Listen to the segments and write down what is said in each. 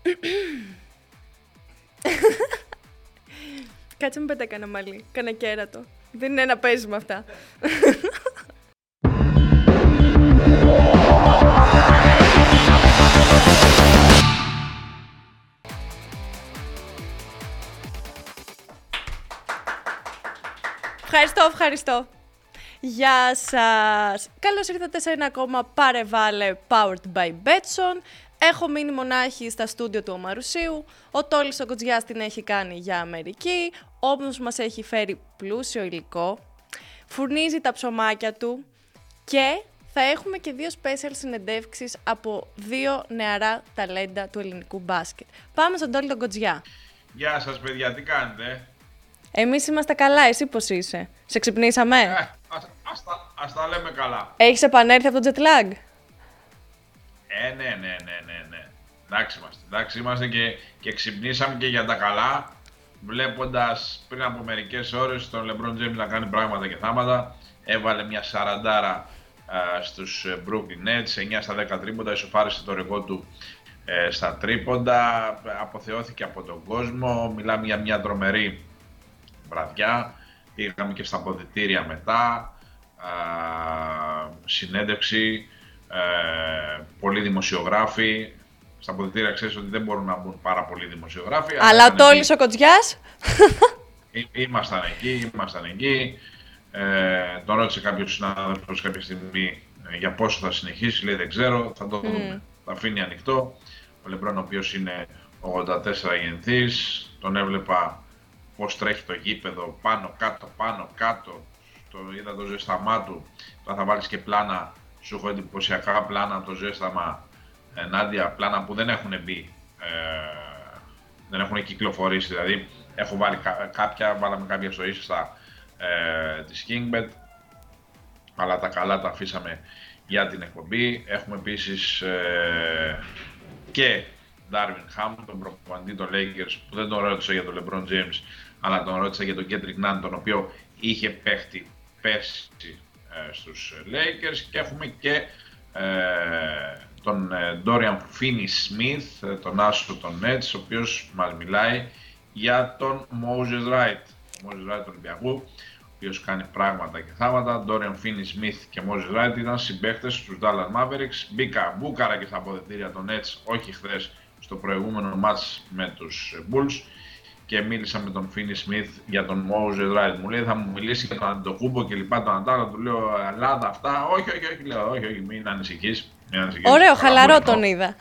Κάτσε με πετά κανένα μαλλί, κανένα κέρατο. Δεν είναι να παίζει με αυτά. Ευχαριστώ. Γεια σας. Καλώς ήρθατε σε ένα ακόμα Πάρε-Βάλε Powered by Betson. Έχω μείνει μονάχη στα στούντιο του Ομαρουσίου. Ο Τόλης ο Κοτζιάς την έχει κάνει για Αμερική. Όμως μας έχει φέρει πλούσιο υλικό. Φουρνίζει τα ψωμάκια του. Και θα έχουμε και 2 special συνεντεύξεις από 2 νεαρά ταλέντα του ελληνικού μπάσκετ. Πάμε στον Τόλη τον Κοτζιά. Γεια σας παιδιά, τι κάνετε? Εμείς είμαστε καλά, εσύ πώς είσαι? Σε ξυπνήσαμε? Ας τα λέμε καλά. Έχεις επανέλθει από το jet lag? Ναι. Εντάξει είμαστε και ξυπνήσαμε και για τα καλά, βλέποντας πριν από μερικές ώρες τον LeBron James να κάνει πράγματα και θάματα. Έβαλε μια 40 στους Brooklyn Nets, 9 στα 10 τρίποντα, ισοφάρισε το ρεκόρ του στα τρίποντα, αποθεώθηκε από τον κόσμο. Μιλάμε για μια τρομερή βραδιά. Πήγαμε και στα αποδυτήρια μετά, συνέντευξη, πολλοί δημοσιογράφοι. Στα αποδυτήρια ξέρεις ότι δεν μπορούν να μπουν πάρα πολλοί δημοσιογράφοι. Αλλά ο Τόλης ο Κοτζιάς. Ήμασταν εκεί. Τον ρώτησε κάποιος συνάδελφος κάποια στιγμή για πόσο θα συνεχίσει, λέει δεν ξέρω, θα το δούμε. Θα αφήνει ανοιχτό. Ο Λεμπρόν, ο οποίος είναι 84 γεννηθής, τον έβλεπα πώς τρέχει το γήπεδο, πάνω κάτω, είδα το ζέσταμά του. Τώρα θα βάλεις και πλάνα, σου έχω εντυπωσιακά πλάνα από το ζέσταμα, Νάντια, πλάνα που δεν έχουν μπει, δεν έχουν κυκλοφορήσει, δηλαδή έχω βάλει βάλαμε κάποια στο Insta της Kingbet, αλλά τα καλά τα αφήσαμε για την εκπομπή. Έχουμε επίσης και Darvin Ham, τον προπονητή των Lakers, που δεν τον ρώτησα για τον LeBron James, αλλά τον ρώτησα για τον Kendrick Nunn, τον οποίο είχε παίχτη πέρσι στους Lakers. Και έχουμε και τον Dorian Finney-Smith, τον άσο των Nets, ο οποίος μας μιλάει για τον Moses Wright. Ο Moses Wright του Ολυμπιακού, ο οποίος κάνει πράγματα και θάματα. Dorian Finney-Smith και Moses Wright ήταν συμπαίκτες στους Dallas Mavericks. Μπούκαρα και στα αποδυτήρια των Nets, όχι χθες, στο προηγούμενο match με τους Bulls. Και μίλησα με τον Finney Smith για τον Moses Wright. Μου λέει θα μου μιλήσει για τον Αντετοκούνμπο και λοιπά, τον Αντάλλο. Του λέω Ελλάδα αυτά. Όχι, λέω, όχι, μην ανησυχείς. Ωραίο, χαλαρό τον είδα.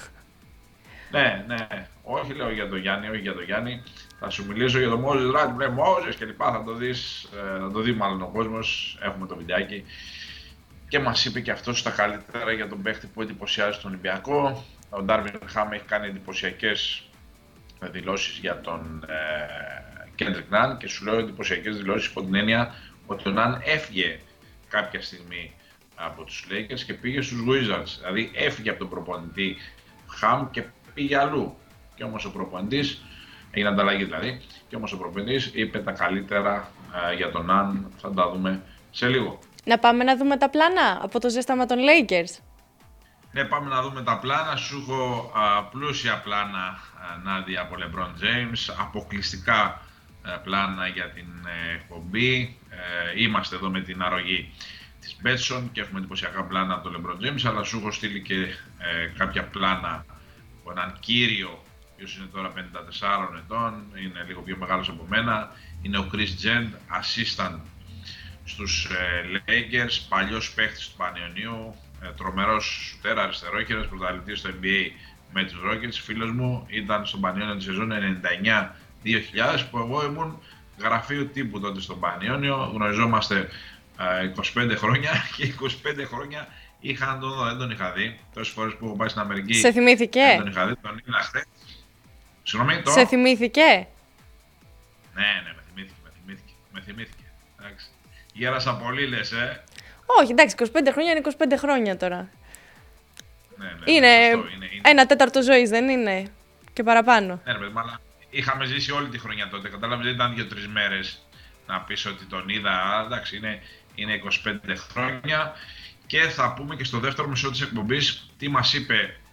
Ναι, όχι λέω για τον Γιάννη, Θα σου μιλήσω για τον Moses Wright. Μου λέει Moses και λοιπά, θα το δει μάλλον ο κόσμος. Έχουμε το βιντεάκι. Και μας είπε και αυτός τα καλύτερα για τον παίχτη που εντυπωσιάζει στον Ολυμπιακό. Ο Darvin Ham έχει κάνει εντυπωσιακές δηλώσεις για τον Kendrick Nunn και σου λέω εντυπωσιακές δηλώσεις από την έννοια ότι ο Nunn έφυγε κάποια στιγμή από τους Lakers και πήγε στους Wizards. Δηλαδή έφυγε από τον προπονητή Ham και πήγε αλλού. Και όμως ο προπονητής, έγινε ανταλλαγή δηλαδή, και όμως ο προπονητής είπε τα καλύτερα για τον Nunn. Θα τα δούμε σε λίγο. Να πάμε να δούμε τα πλάνα από το ζέσταμα των Lakers. Ναι, πάμε να δούμε τα πλάνα. Σου έχω πλούσια πλάνα, Νάντια, από LeBron James, αποκλειστικά πλάνα για την εκπομπή. Είμαστε εδώ με την αρρωγή της Betson και έχουμε εντυπωσιακά πλάνα από τον LeBron James, αλλά σου έχω στείλει και κάποια πλάνα από έναν κύριο, ο οποίος είναι τώρα 54 ετών, είναι λίγο πιο μεγάλος από μένα. Είναι ο Chris Gent, assistant στους Lakers, παλιός παίχτης του Πανιωνίου, τρομερός σουτέρα, αριστερόχειρας, πρωταθλητής στο NBA με τους Rockets. Φίλος μου, ήταν στον Πανιόνιο τη σεζόν 99-2000 που εγώ ήμουν γραφείο τύπου τότε στον Πανιόνιο. Γνωριζόμαστε 25 χρόνια και 25 χρόνια είχα να τον δω, δεν τον είχα δει. Τόσες φορές που έχω πάει στην Αμερική. Σε θυμήθηκε? Δεν τον είχα δει, τον είδα χθες. Συγγνώμη, Σε θυμήθηκε? Ναι, με θυμήθηκε. Εντάξει. Γέρασα πολύ λες, Όχι, εντάξει, 25 χρόνια είναι 25 χρόνια τώρα. Ναι, είναι είναι 1/4 ζωής, δεν είναι? Και παραπάνω. Ναι, αλλά είχαμε ζήσει όλη τη χρονιά τότε. Κατάλαβες, δεν ήταν 2-3 μέρες να πεις ότι τον είδα. Εντάξει, είναι 25 χρόνια. Και θα πούμε και στο δεύτερο μισό της εκπομπής τι μας είπε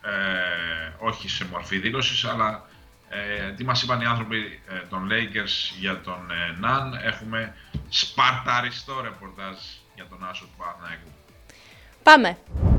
όχι σε μορφή δήλωσης, αλλά τι μας είπαν οι άνθρωποι των Lakers για τον Ναν. Έχουμε σπαρταριστό ρεπορτάζ για τον άσο του Παναθηναϊκού. Πάμε!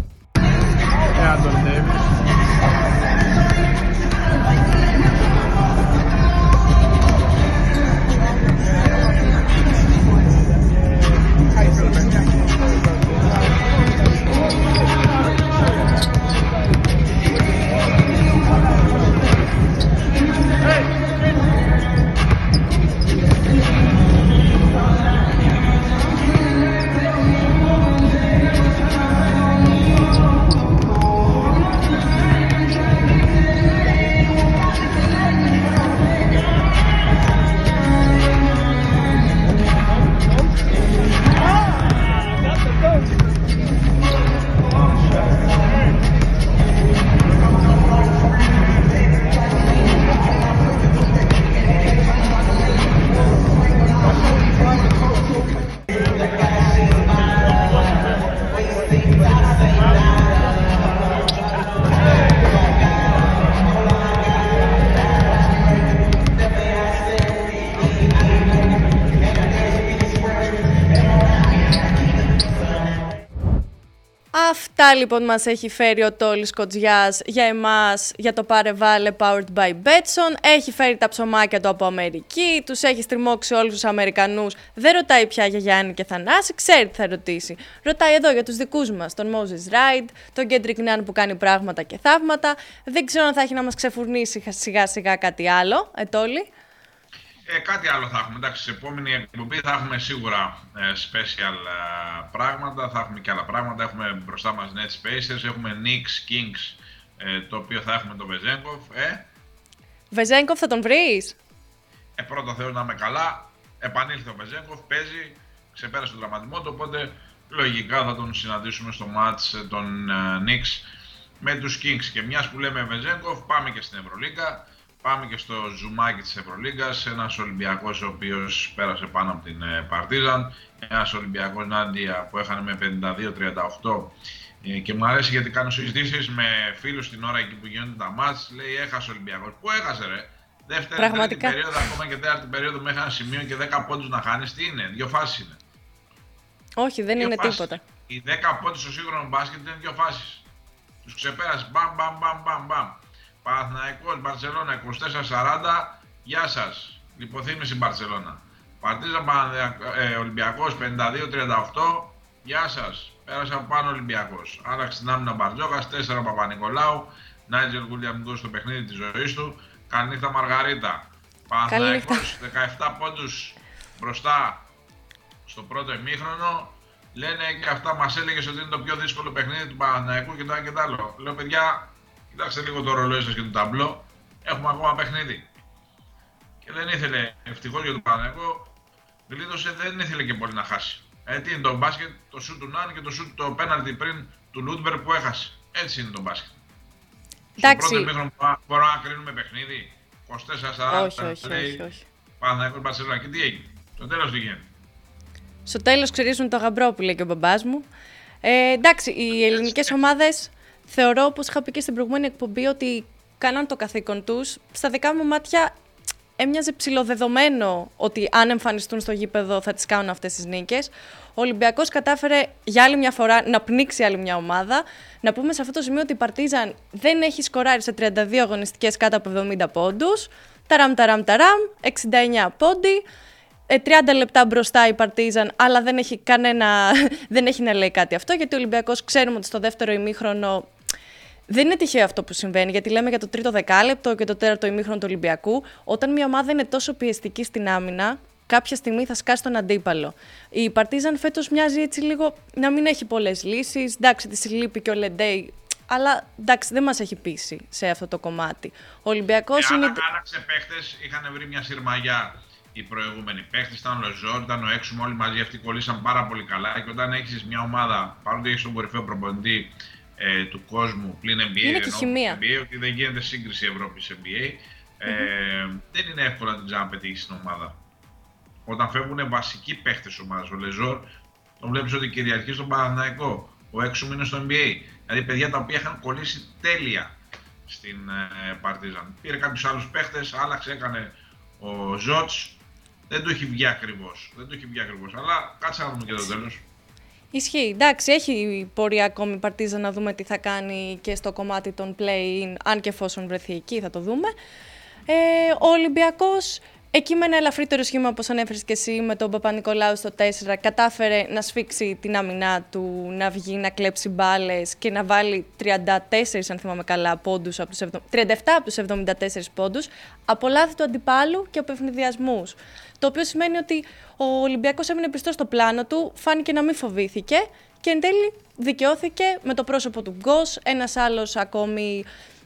Αυτά λοιπόν μας έχει φέρει ο Τόλης Κοτζιάς για εμάς, για το Πάρε Βάλε Powered by Betson. Έχει φέρει τα ψωμάκια του από Αμερική, τους έχει στριμώξει όλους τους Αμερικανούς. Δεν ρωτάει πια για Γιάννη και Θανάση, ξέρει τι θα ρωτήσει. Ρωτάει εδώ για τους δικούς μας, τον Moses Wright, τον Kendrick Nunn που κάνει πράγματα και θαύματα. Δεν ξέρω αν θα έχει να μας ξεφουρνήσει σιγά σιγά κάτι άλλο, Τόλη. Κάτι άλλο θα έχουμε. Εντάξει, σε επόμενη εκπομπή θα έχουμε σίγουρα special πράγματα, θα έχουμε και άλλα πράγματα. Έχουμε μπροστά μας Net Spacers, έχουμε Knicks, Kings, το οποίο θα έχουμε τον Βεζέγκοφ. Βεζέγκοφ θα τον βρεις? Πρώτα Θεός να είμαι καλά. Επανήλθε ο Βεζέγκοφ, παίζει, ξεπέρασε τον τραυματισμό του, οπότε λογικά θα τον συναντήσουμε στο match των Knicks με τους Kings. Και μιας που λέμε Βεζέγκοφ, πάμε και στην Ευρωλίγκα. Πάμε και στο ζουμάκι της Ευρωλίγκας, ένας Ολυμπιακός ο οποίος πέρασε πάνω από την Παρτίζαν, ένας Ολυμπιακός Νάντια που έχανε με 52-38 και μου αρέσει γιατί κάνω συζητήσεις με φίλους την ώρα εκεί που γίνονται τα μάτς, λέει έχασε ο Ολυμπιακός. Πού έχασε ρε? Δεύτερη, τρίτη περίοδο, ακόμα και τέταρτη περίοδο μέχρι ένα σημείο και 10 πόντους να χάνεις, τι είναι, 2 φάσεις είναι. Όχι, δεν είναι τίποτα. Οι 10 πόντους στο σύγχρονο μπάσκετ είναι 2 φάσεις. Τους ξεπέρασε, μπαμ. Παναθηναϊκός, Μπαρσελόνα 24-40, γεια σας. Λιποθύμηση Μπαρσελόνα. Παρτίζαν Ολυμπιακός 52-38, γεια σας. Πέρασε από πάνω Ολυμπιακός. Άλλαξε την άμυνα Μπαρτζόκας, 4 Παπα-Νικολάου. Νάιτζελ Γουλιαμ στο παιχνίδι της ζωής του. Καληνύχτα Μαργαρίτα. Παναθηναϊκός 17 πόντους μπροστά στο πρώτο ημίχρονο. Λένε και αυτά μας έλεγες ότι είναι το πιο δύσκολο παιχνίδι του Παναθηναϊκού και το ένα και το άλλο. Λέω παιδιά, κοιτάξτε λίγο το ρολόι σας και το ταμπλό, έχουμε ακόμα παιχνίδι. Και δεν ήθελε, ευτυχώς για τον Παναθηναϊκό, γλίτωσε, δεν ήθελε και πολύ να χάσει. Τι είναι το μπάσκετ, το σουτ του Νάν και το σουτ το πέναλτι πριν του Λούντμπερ που έχασε. Έτσι είναι το μπάσκετ. Στο πρώτο ημίχρονο μπορούμε να κρίνουμε παιχνίδι, 24-40, όχι. Παναθηναϊκός Μπαρσελόνα και τι έγινε, στο τέλος τι γίνεται. Στο τέλος ξυρίζουν το γαμπρό που λέει και ο μπαμπάς μου. Εντάξει, οι ελληνικές ομάδες θεωρώ, όπως είχα πει και στην προηγούμενη εκπομπή, ότι κάναν το καθήκον τους. Στα δικά μου μάτια έμοιαζε ψιλοδεδομένο ότι αν εμφανιστούν στο γήπεδο θα τις κάνουν αυτές τις νίκες. Ο Ολυμπιακός κατάφερε για άλλη μια φορά να πνίξει άλλη μια ομάδα. Να πούμε σε αυτό το σημείο ότι η Παρτίζαν δεν έχει σκοράρει σε 32 αγωνιστικές κάτω από 70 πόντους. Ταράμ, 69 πόντι. 30 λεπτά μπροστά η Παρτίζαν, αλλά δεν έχει να λέει κάτι αυτό, γιατί ο Ολυμπιακός ξέρουμε ότι στο δεύτερο ημίχρονο δεν είναι τυχαίο αυτό που συμβαίνει, γιατί λέμε για το τρίτο δεκάλεπτο και το τέταρτο ημίχρονο του Ολυμπιακού. Όταν μια ομάδα είναι τόσο πιεστική στην άμυνα, κάποια στιγμή θα σκάσει τον αντίπαλο. Η Παρτίζαν φέτος μοιάζει έτσι λίγο να μην έχει πολλές λύσεις. Εντάξει, της λείπει και ο Λεντέι, αλλά εντάξει, δεν μας έχει πείσει σε αυτό το κομμάτι. Ο Ολυμπιακός είναι. Άλλαξε παίχτες, είχαν βρει μια σειρμαγιά. Οι προηγούμενοι παίχτες ήταν ο Λεζόρ, ήταν ο Έξουμ, όλοι μαζί αυτοί κολλήσαν πάρα πολύ καλά. Και όταν έχεις μια ομάδα, παρότι έχεις τον κορυφαίο προπονητή του κόσμου πλην NBA, είναι και χημεία. NBA, ότι δεν γίνεται σύγκριση Ευρώπης-NBA, δεν είναι εύκολο να την ξαναπετύχεις την ομάδα. Όταν φεύγουν βασικοί παίχτες της ομάδας, ο Λεζόρ, τον βλέπεις ότι κυριαρχεί στον Παναθηναϊκό. Ο Έξουμ είναι στο NBA. Δηλαδή παιδιά τα οποία είχαν κολλήσει τέλεια στην Παρτίζαν. Πήρε κάποιους άλλους παίχτες, άλλαξε, έκανε ο Ζότς. Δεν του έχει βγει ακριβώς. Αλλά κάτσε να δούμε και το τέλος. Ισχύει. Εντάξει, έχει πορεία ακόμη η Παρτίζαν να δούμε τι θα κάνει και στο κομμάτι των play-in, αν και εφόσον βρεθεί εκεί θα το δούμε. Ο Ολυμπιακός, εκεί με ένα ελαφρύτερο σχήμα, όπως ανέφερες και εσύ, με τον Παπα-Νικολάου στο 4, κατάφερε να σφίξει την άμυνά του, να βγει, να κλέψει μπάλες και να βάλει 34, αν θυμάμαι καλά, πόντους, 37 από τους 74 πόντους, από λάθη του αντιπάλου και από ευνηδιασμούς. Το οποίο σημαίνει ότι ο Ολυμπιακός έμεινε πιστός στο πλάνο του, φάνηκε να μην φοβήθηκε και εν τέλει δικαιώθηκε με το πρόσωπο του Γκος, ένας άλλος ακόμη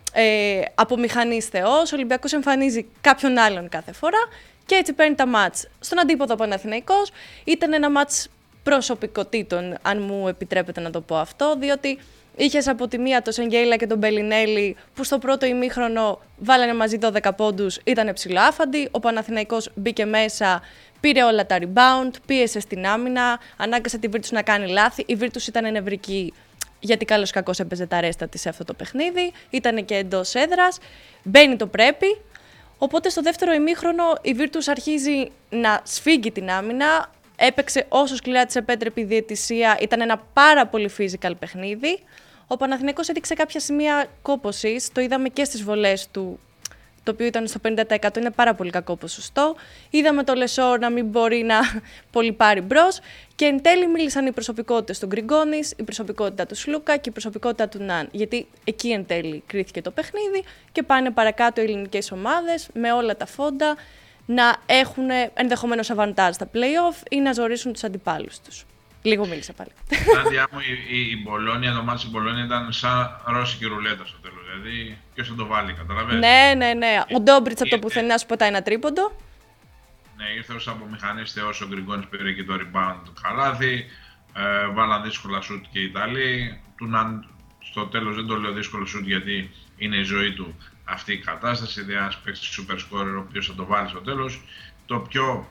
από μηχανής θεός. Ο Ολυμπιακός εμφανίζει κάποιον άλλον κάθε φορά και έτσι παίρνει τα μάτς. Στον αντίποδο Παναθηναϊκός ήταν ένα μάτς προσωπικότητων, αν μου επιτρέπετε να το πω αυτό, διότι είχες από τη μία τον Σεγγέιλα και τον Μπελινέλη που στο πρώτο ημίχρονο βάλανε μαζί 12 πόντους, ήταν ψηλοάφαντοι. Ο Παναθηναϊκός μπήκε μέσα, πήρε όλα τα rebound, πίεσε στην άμυνα, ανάγκασε τη Virtus να κάνει λάθη. Η Virtus ήταν νευρική, γιατί καλώς κακώς έπαιζε τα ρέστα της σε αυτό το παιχνίδι. Ήταν και εντός έδρας, μπαίνει το πρέπει. Οπότε στο δεύτερο ημίχρονο η Virtus αρχίζει να σφίγγει την άμυνα. Έπαιξε όσο σκληρά της επέτρεπε η διαιτησία. Ήταν ένα πάρα πολύ physical παιχνίδι. Ο Παναθηναϊκός έδειξε κάποια σημεία κόπωσης. Το είδαμε και στις βολές του, το οποίο ήταν στο 50%. Είναι πάρα πολύ κακό ποσοστό. Είδαμε το Λεσόρ να μην μπορεί να πολύ πάρει μπρος. Και εν τέλει μίλησαν οι προσωπικότητες του Γκριγκόνης, η προσωπικότητα του Σλούκα και η προσωπικότητα του Ναν. Γιατί εκεί εν τέλει κρίθηκε το παιχνίδι και πάνε παρακάτω οι ελληνικές ομάδες με όλα τα φόντα να έχουν ενδεχομένως αβαντάζ στα play-off ή να ζορίσουν τους αντιπάλους τους. Λίγο μίλησα πάλι. Νάντια μου, η Μπολόνια, το μάτι της Μπολόνια ήταν σαν ρώσικη ρουλέτα στο τέλος. Δηλαδή, ποιος θα το βάλει, καταλαβαίνεις. Ναι. Ο Ντόμπριτς από το πουθενά σου πετάει ένα τρίποντο. Ναι, ήρθε ως απομηχανής θεός, ο Γκριγκόνης πήρε και το rebound του καλάθι. Βάλαν δύσκολα σουτ και οι Ιταλοί. Στο τέλος δεν το λέω δύσκολο σουτ γιατί είναι η ζωή του αυτή η κατάσταση. Δηλαδή, ένας παίκτης super scorer ο οποίος θα το βάλει στο τέλος. Το πιο,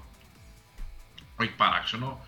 όχι παράξενο,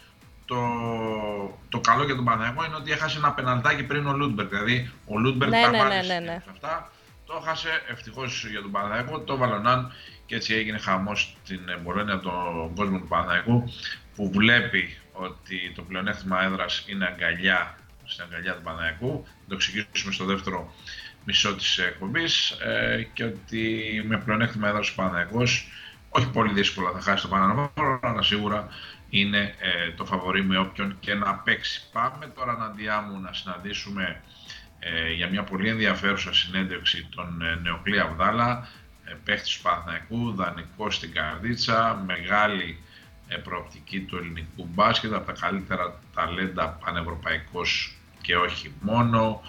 το καλό για τον Παναθηναϊκό είναι ότι έχασε ένα πεναλτάκι πριν ο Λούντμπεργκ. Δηλαδή, ο Λούντμπεργκ τα βάλει αυτά. Το έχασε, ευτυχώς για τον Παναθηναϊκό, το βάλε ο Ναν και έτσι έγινε χαμός στην Μπολόνια από τον κόσμο του Παναθηναϊκού που βλέπει ότι το πλεονέκτημα έδρας είναι αγκαλιά στην αγκαλιά του Παναθηναϊκού. Θα το εξηγήσουμε στο δεύτερο μισό της εκπομπής και ότι με πλεονέκτημα έδρας ο Παναθηναϊκός όχι πολύ δύσκολα θα χάσει το Παναθηναϊκό, αλλά σίγουρα είναι το φαβορί με όποιον και να παίξει. Πάμε τώρα Ναντιά μου να συναντήσουμε για μια πολύ ενδιαφέρουσα συνέντευξη τον Νεοκλή Αβδάλα, παίχτης του Παναθηναϊκού, δανεικός στην Καρδίτσα, μεγάλη προοπτική του ελληνικού μπάσκετ, από τα καλύτερα ταλέντα πανευρωπαϊκός και όχι μόνο.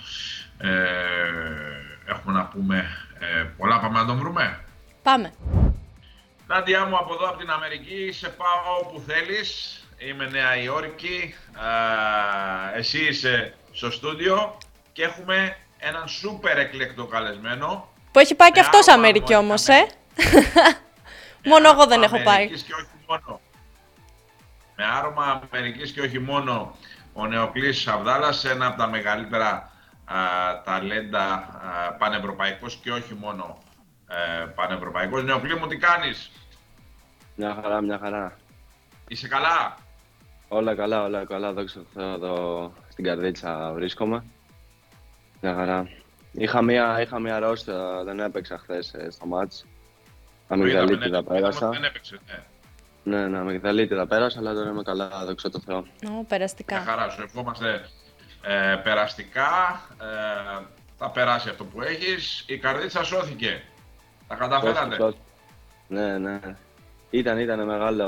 Έχουμε να πούμε πολλά, πάμε να τον βρούμε. Πάμε. Νάντια μου, από εδώ από την Αμερική, σε πάω όπου θέλεις. Είμαι Νέα Υόρκη, εσύ είσαι στο στούντιο και έχουμε έναν σούπερ εκλεκτό καλεσμένο. Που έχει πάει και αυτός Αμερική όμως, Μόνο εγώ δεν έχω πάει. Και όχι μόνο. Με άρωμα Αμερικής και όχι μόνο, ο Νεοκλής Αβδάλας, ένα από τα μεγαλύτερα ταλέντα πανευρωπαϊκός και όχι μόνο πανευρωπαϊκός. Νεοκλή μου, τι κάνεις? Μια χαρά. Είσαι καλά? Όλα καλά, δόξα τω Θεώ, εδώ στην Καρδίτσα βρίσκομαι. Μια χαρά. Είχα μια αρρώστια, δεν έπαιξα χθες στο μάτς. Αμυγδαλίτιδα πέρασα. Δεν έπαιξε, ναι. Ναι, αμυγδαλίτιδα πέρασα, αλλά τώρα είμαι καλά, δόξα τω Θεώ. Περαστικά. Μια χαρά, σου ευχόμαστε περαστικά. Θα περάσει αυτό που έχεις. Η Καρδίτσα σώθηκε. Τα καταφέρατε. Ναι. Ήταν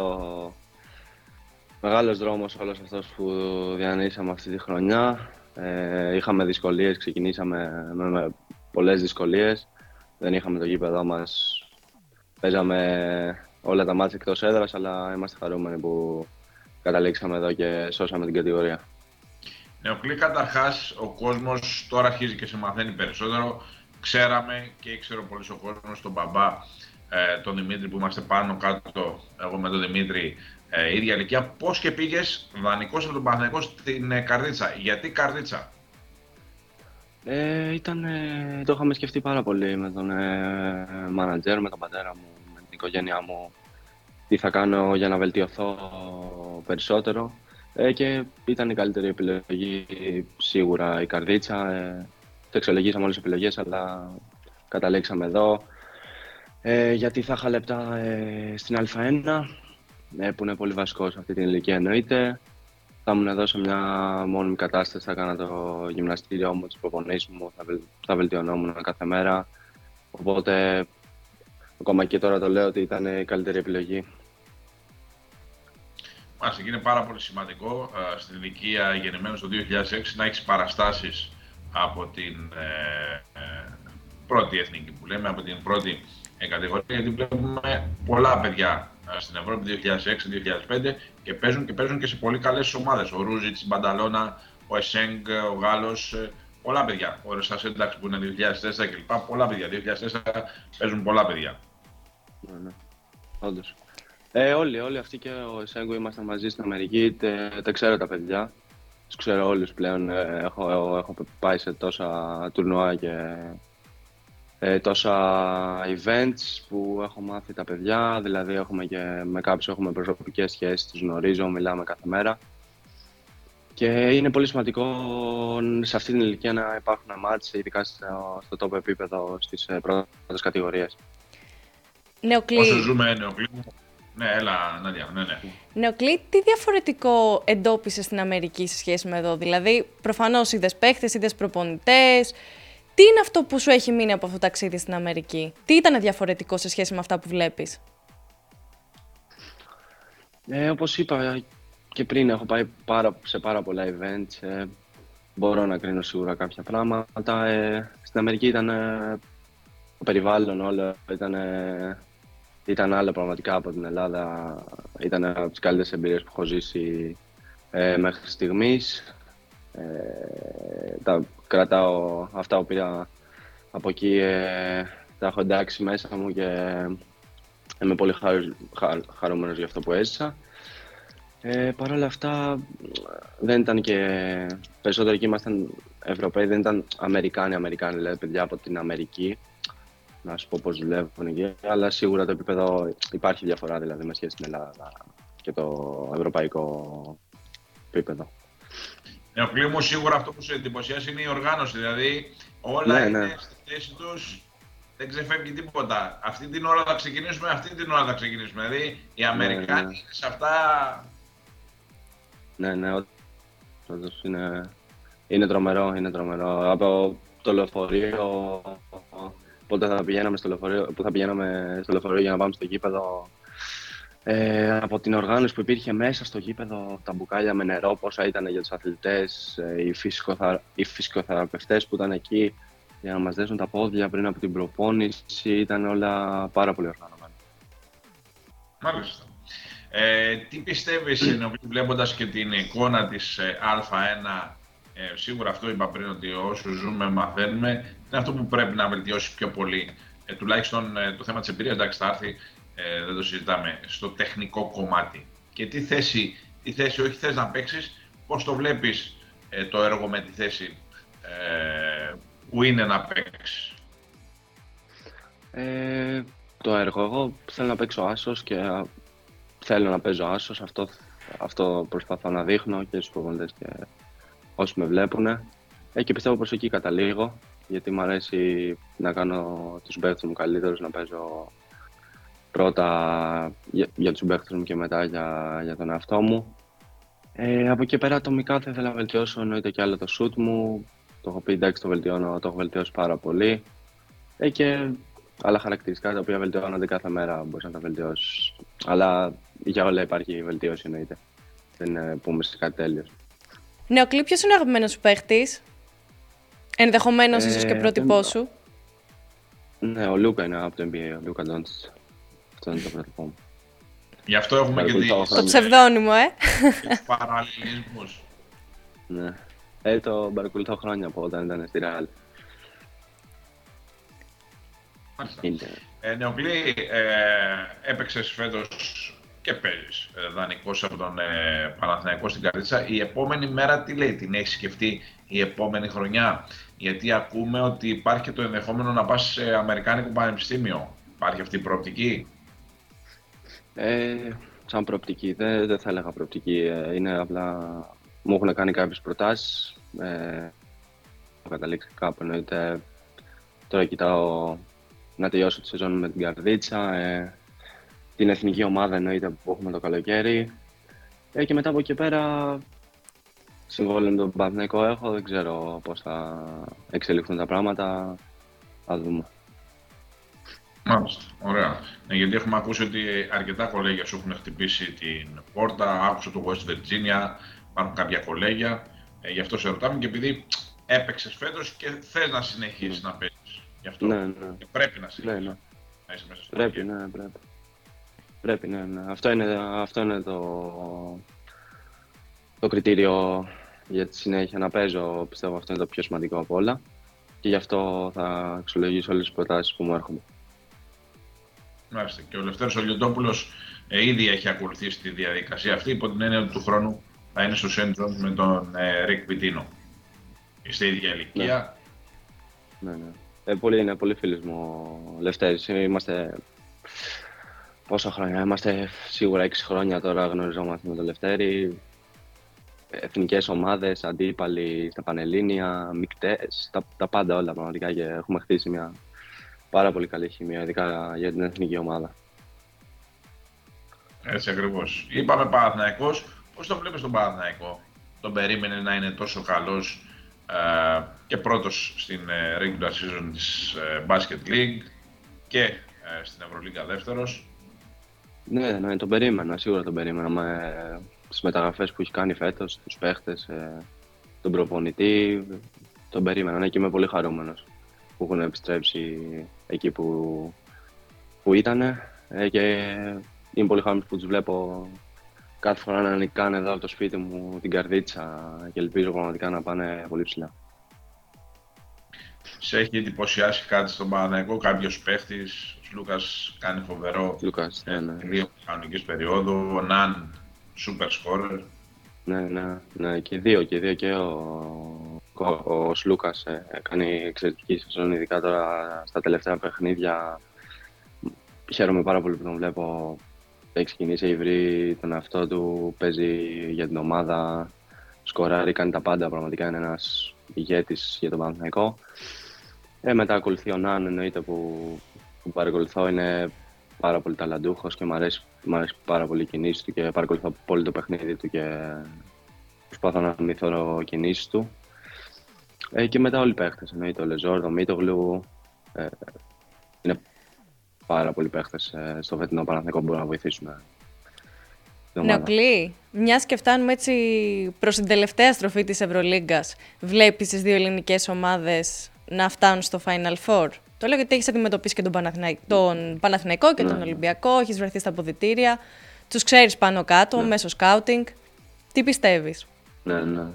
μεγάλος δρόμος όλος αυτός που διανύσαμε αυτή τη χρονιά. Είχαμε δυσκολίες, ξεκινήσαμε με πολλές δυσκολίες. Δεν είχαμε το γήπεδό μας. Παίζαμε όλα τα μάτια εκτός έδρας, αλλά είμαστε χαρούμενοι που καταλήξαμε εδώ και σώσαμε την κατηγορία. Νεοκλή, καταρχάς, ο κόσμος τώρα αρχίζει και σε μαθαίνει περισσότερο. Ξέραμε και ήξερε πολύ ο κόσμος, τον μπαμπά, τον Δημήτρη που είμαστε πάνω κάτω, εγώ με τον Δημήτρη, ίδια ηλικία. Πώς και πήγες δανεικός από τον Παναθηναϊκό στην Καρδίτσα? Γιατί Καρδίτσα? Το είχαμε σκεφτεί πάρα πολύ με τον μάνατζερ, με τον πατέρα μου, με την οικογένειά μου, τι θα κάνω για να βελτιωθώ περισσότερο. Και ήταν η καλύτερη επιλογή σίγουρα η Καρδίτσα. Το εξολογήσαμε όλες τις επιλογές, αλλά καταλήξαμε εδώ. Γιατί θα είχα λεπτά στην Α1, που είναι πολύ βασικό σε αυτή την ηλικία εννοείται. Θα ήμουν εδώ σε μια μόνιμη κατάσταση, θα έκανα το γυμναστήριό μου, τις προπονήσεις μου, θα βελτιωνόμουν κάθε μέρα. Οπότε, ακόμα και τώρα το λέω ότι ήταν η καλύτερη επιλογή. Μάλιστα, και είναι πάρα πολύ σημαντικό στην ηλικία γεννημένος το 2006 να έχεις παραστάσεις από την πρώτη εθνική που λέμε, από την πρώτη κατηγορία, γιατί βλέπουμε πολλά παιδιά στην Ευρώπη 2006-2005 και παίζουν και σε πολύ καλές ομάδες. Ο Ρούζιτς, η Μπανταλώνα, ο Εσέγκ, ο Γάλλος, πολλά παιδιά. Ο Ρεσασένταξ που είναι 2004 κλπ. Πολλά παιδιά. 2004 παίζουν πολλά παιδιά. Ναι, όντως. Όλοι αυτοί και ο Εσέγκο ήμασταν μαζί στην Αμερική, τα ξέρω τα παιδιά. Τους ξέρω όλους πλέον. Έχω πάει σε τόσα τουρνουά και τόσα events που έχω μάθει τα παιδιά, δηλαδή με κάποιους έχουμε προσωπικές σχέσεις, τους γνωρίζω, μιλάμε κάθε μέρα. Και είναι πολύ σημαντικό σε αυτή την ηλικία να υπάρχουν μάτς, ειδικά στο top επίπεδο, στις πρώτες κατηγορίες. Όσο ζούμε Νεοκλή, ναι, έλα Νάντια, ναι. Νεοκλή, τι διαφορετικό εντόπισες στην Αμερική σε σχέση με εδώ? Δηλαδή, προφανώς είδες παίχτες, είδες προπονητές. Τι είναι αυτό που σου έχει μείνει από αυτό το ταξίδι στην Αμερική? Τι ήταν διαφορετικό σε σχέση με αυτά που βλέπεις? Όπως είπα και πριν, έχω πάει σε πάρα πολλά events. Μπορώ να κρίνω σίγουρα κάποια πράγματα. Στην Αμερική ήταν το περιβάλλον όλο, ήταν άλλο πραγματικά από την Ελλάδα. Ήταν από τις καλύτερες εμπειρίες που έχω ζήσει μέχρι στιγμής. Κρατάω αυτά που πήρα από εκεί, τα έχω εντάξει μέσα μου και είμαι πολύ χαρούμενος για αυτό που έζησα. Παρ' όλα αυτά, δεν ήταν και περισσότερο εκεί ήμασταν Ευρωπαίοι, δεν ήταν Αμερικάνοι, δηλαδή παιδιά από την Αμερική. Να σου πω πώς δουλεύουν εκεί, αλλά σίγουρα το επίπεδο υπάρχει διαφορά δηλαδή με σχέση με την Ελλάδα και το ευρωπαϊκό επίπεδο. Νεοκλή μου, σίγουρα αυτό που σε εντυπωσιάζει είναι η οργάνωση, δηλαδή όλα είναι στη θέση τους, δεν ξεφεύγει τίποτα. Αυτή την ώρα θα ξεκινήσουμε, δηλαδή οι Αμερικάνοι σε αυτά... Ναι, όντως είναι τρομερό. Από το λεωφορείο, πότε θα πηγαίναμε στο λεωφορείο για να πάμε στο γήπεδο, από την οργάνωση που υπήρχε μέσα στο γήπεδο, τα μπουκάλια με νερό, πόσα ήταν για τους αθλητές, οι φυσικοθεραπευτές που ήταν εκεί για να μας δέσουν τα πόδια πριν από την προπόνηση, ήταν όλα πάρα πολύ οργανωμένα. Μάλιστα. Τι πιστεύεις, βλέποντας και την εικόνα της Α1, σίγουρα αυτό είπα πριν, ότι όσο ζούμε μαθαίνουμε, είναι αυτό που πρέπει να βελτιώσει πιο πολύ. Τουλάχιστον το θέμα της εμπειρίας, εντάξει, θα έρθει, δεν το συζητάμε, στο τεχνικό κομμάτι. Και τι θέση όχι θες να παίξεις, πώς το βλέπεις το έργο με τη θέση που είναι να παίξεις? Το έργο, εγώ θέλω να παίξω άσος και θέλω να παίζω άσος, αυτό προσπαθώ να δείχνω και στους προπονητές και όσοι με βλέπουν. Και πιστεύω πως εκεί καταλήγω, γιατί μου αρέσει να κάνω τους παίκτες μου καλύτερους, να παίζω πρώτα για τους παίκτες μου και μετά για τον εαυτό μου. Από εκεί πέρα ατομικά θα ήθελα να βελτιώσω εννοείται και άλλο το shoot μου. Το έχω πει, εντάξει, το έχω βελτιώσει πάρα πολύ. Και άλλα χαρακτηριστικά τα οποία βελτιώνονται κάθε μέρα, μπορείς να τα βελτιώσεις. Αλλά για όλα υπάρχει βελτίωση εννοείται. Δεν πούμε σε κάτι τέλειος. Νεοκλή, ποιος είναι ο αγαπημένος σου παίχτης? Ενδεχομένως ίσως και πρότυπό σου. Ναι, ο Λούκα είναι από το NBA, ο Λούκα Ντόντσιτς. Αυτό είναι το πρότυπό μου. Γι' αυτό έχουμε και το ψευδόνυμο, τους παραλληλισμούς. Ναι. Το παρακολουθώ χρόνια από όταν ήταν στη Ρεάλ. Νεοκλή, έπαιξες φέτος και παίζεις δανεικός από τον Παναθηναϊκό στην Καρδίτσα. Η επόμενη μέρα τι λέει, την έχεις σκεφτεί η επόμενη χρονιά? Γιατί ακούμε ότι υπάρχει και το ενδεχόμενο να πας σε Αμερικάνικο Πανεπιστήμιο. Υπάρχει αυτή η προοπτική? Σαν προοπτική, δεν θα έλεγα προοπτική. Είναι απλά, μου έχουν κάνει κάποιες προτάσεις. Έχω καταλήξει κάπου, εννοείται. Τώρα κοιτάω να τελειώσω τη σεζόν με την Καρδίτσα. Την εθνική ομάδα εννοείται που έχουμε το καλοκαίρι. Και μετά από εκεί πέρα, συμβόλαιο με τον Παναθηναϊκό έχω, δεν ξέρω πώς θα εξελιχθούν τα πράγματα. Θα δούμε. Μάλιστα, ωραία. Γιατί έχουμε ακούσει ότι αρκετά κολέγια σου έχουν χτυπήσει την πόρτα. Άκουσα το West Virginia, υπάρχουν κάποια κολέγια. Γι' αυτό σε ρωτάμε και επειδή έπαιξες φέτος και θες να συνεχίσεις να παίζεις. Γι' αυτό και πρέπει να συνεχίσεις. Να είσαι μέσα στο πρέπει. Πρέπει, ναι. Αυτό είναι το κριτήριο για τη συνέχεια, να παίζω. Πιστεύω αυτό είναι το πιο σημαντικό από όλα. Και γι' αυτό θα αξιολογήσω όλες τις προτάσεις που μου έρχονται. Μάλιστα. Και ο Λευτέρος ο Λιοντόπουλος ήδη έχει ακολουθήσει τη διαδικασία αυτή, υπό την έννοια ότι του χρόνου θα είναι στο Σεντ Τζονς με τον Ρικ Πιτίνο. Είστε ίδια ηλικία. Ναι. Είναι πολύ φίλος μου ο Λευτέρης. Είμαστε πόσα χρόνια, είμαστε σίγουρα 6 χρόνια τώρα γνωριζόμαστε με τον Λευτέρη. Εθνικές ομάδες, αντίπαλοι στα Πανελλήνια, μικτές, τα πάντα όλα πραγματικά, και έχουμε χτίσει μια πάρα πολύ καλή χημεία, ειδικά για την εθνική ομάδα. Έτσι ακριβώς. Είπαμε Παναθηναϊκός. Πώς το βλέπεις τον Παναθηναϊκό? Τον περίμενε να είναι τόσο καλός και πρώτος στην regular season της Basket League και στην Ευρωλίγκα δεύτερος? Ναι, τον περίμενα, σίγουρα τον περίμενα. Με τις μεταγραφές που έχει κάνει φέτος, τους παίχτες, τον προπονητή, τον περίμενα. Ναι, και είμαι πολύ χαρούμενος που έχουν επιστρέψει εκεί που ήταν, και είμαι πολύ χαρούμενος που τους βλέπω κάθε φορά να νικάνε εδώ από το σπίτι μου την Καρδίτσα, και ελπίζω πραγματικά να πάνε πολύ ψηλά. Σε έχει εντυπωσιάσει κάτι στον Παναθηναϊκό, κάποιος παίχτης? Ο Σλούκας κάνει φοβερό δύο κανονικής περίοδου, ο Ναν super scorer. Ναι, και δύο, και ο Σλούκας κάνει εξαιρετική σεζόν, ειδικά τώρα στα τελευταία παιχνίδια. Χαίρομαι πάρα πολύ που τον βλέπω. Έχει ξεκινήσει, έχει βρει τον εαυτό του, παίζει για την ομάδα, σκοράρει, κάνει τα πάντα. Πραγματικά είναι ένας ηγέτης για τον Παναθηναϊκό. Μετά ακολουθεί ο Ναν, εννοείται, που παρακολουθώ. Είναι πάρα πολύ ταλαντούχος και μου αρέσει πάρα πολύ η κινήση του και παρακολουθώ πολύ το παιχνίδι του και προσπαθώ να μυθώ κινήσεις του. Και μετά όλοι οι παίχτες, εννοείται ο Λεζόρ, το Μίτογλου. Είναι πάρα πολλοί παίχτες στο φετινό Παναθηναϊκό που μπορούν να βοηθήσουν. Νεοκλή, μιας και φτάνουμε έτσι προς την τελευταία στροφή της Ευρωλίγκας, βλέπεις τις δύο ελληνικές ομάδες να φτάνουν στο Final Four? Το λέω γιατί έχεις αντιμετωπίσει και τον Παναθηναϊκό και τον Ολυμπιακό, έχεις βρεθεί στα αποδυτήρια, τους ξέρεις πάνω κάτω, μέσω σκάουτινγκ. Τι πιστεύεις? Ναι.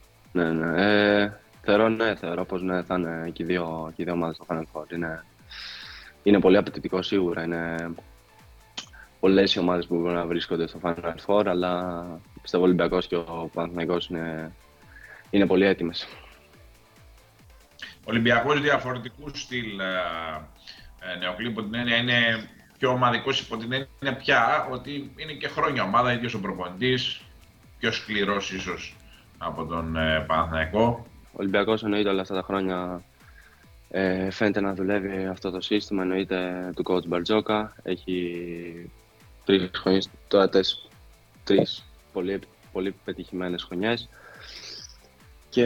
Θεωρώ πως θα είναι και οι δύο ομάδες στο Final Four. Είναι πολύ απαιτητικό σίγουρα. Είναι πολλές οι ομάδες που μπορούν να βρίσκονται στο Final Four, αλλά πιστεύω ο Ολυμπιακός και ο Παναθηναϊκός είναι πολύ έτοιμες. Ολυμπιακός διαφορετικού στυλ, Νεοκλή, υπό την έννοια είναι πιο ομαδικός, υπό την έννοια πια ότι είναι και χρόνια ομάδα, ίδιος ο προπονητής, πιο σκληρός ίσως από τον Παναθηναϊκό. Ο Ολυμπιακός εννοείται όλα αυτά τα χρόνια φαίνεται να δουλεύει αυτό το σύστημα, εννοείται του coach Μπαρτζόκα. Έχει 3 χρονιές, τώρα 3 πολύ πετυχημένες χρονιές και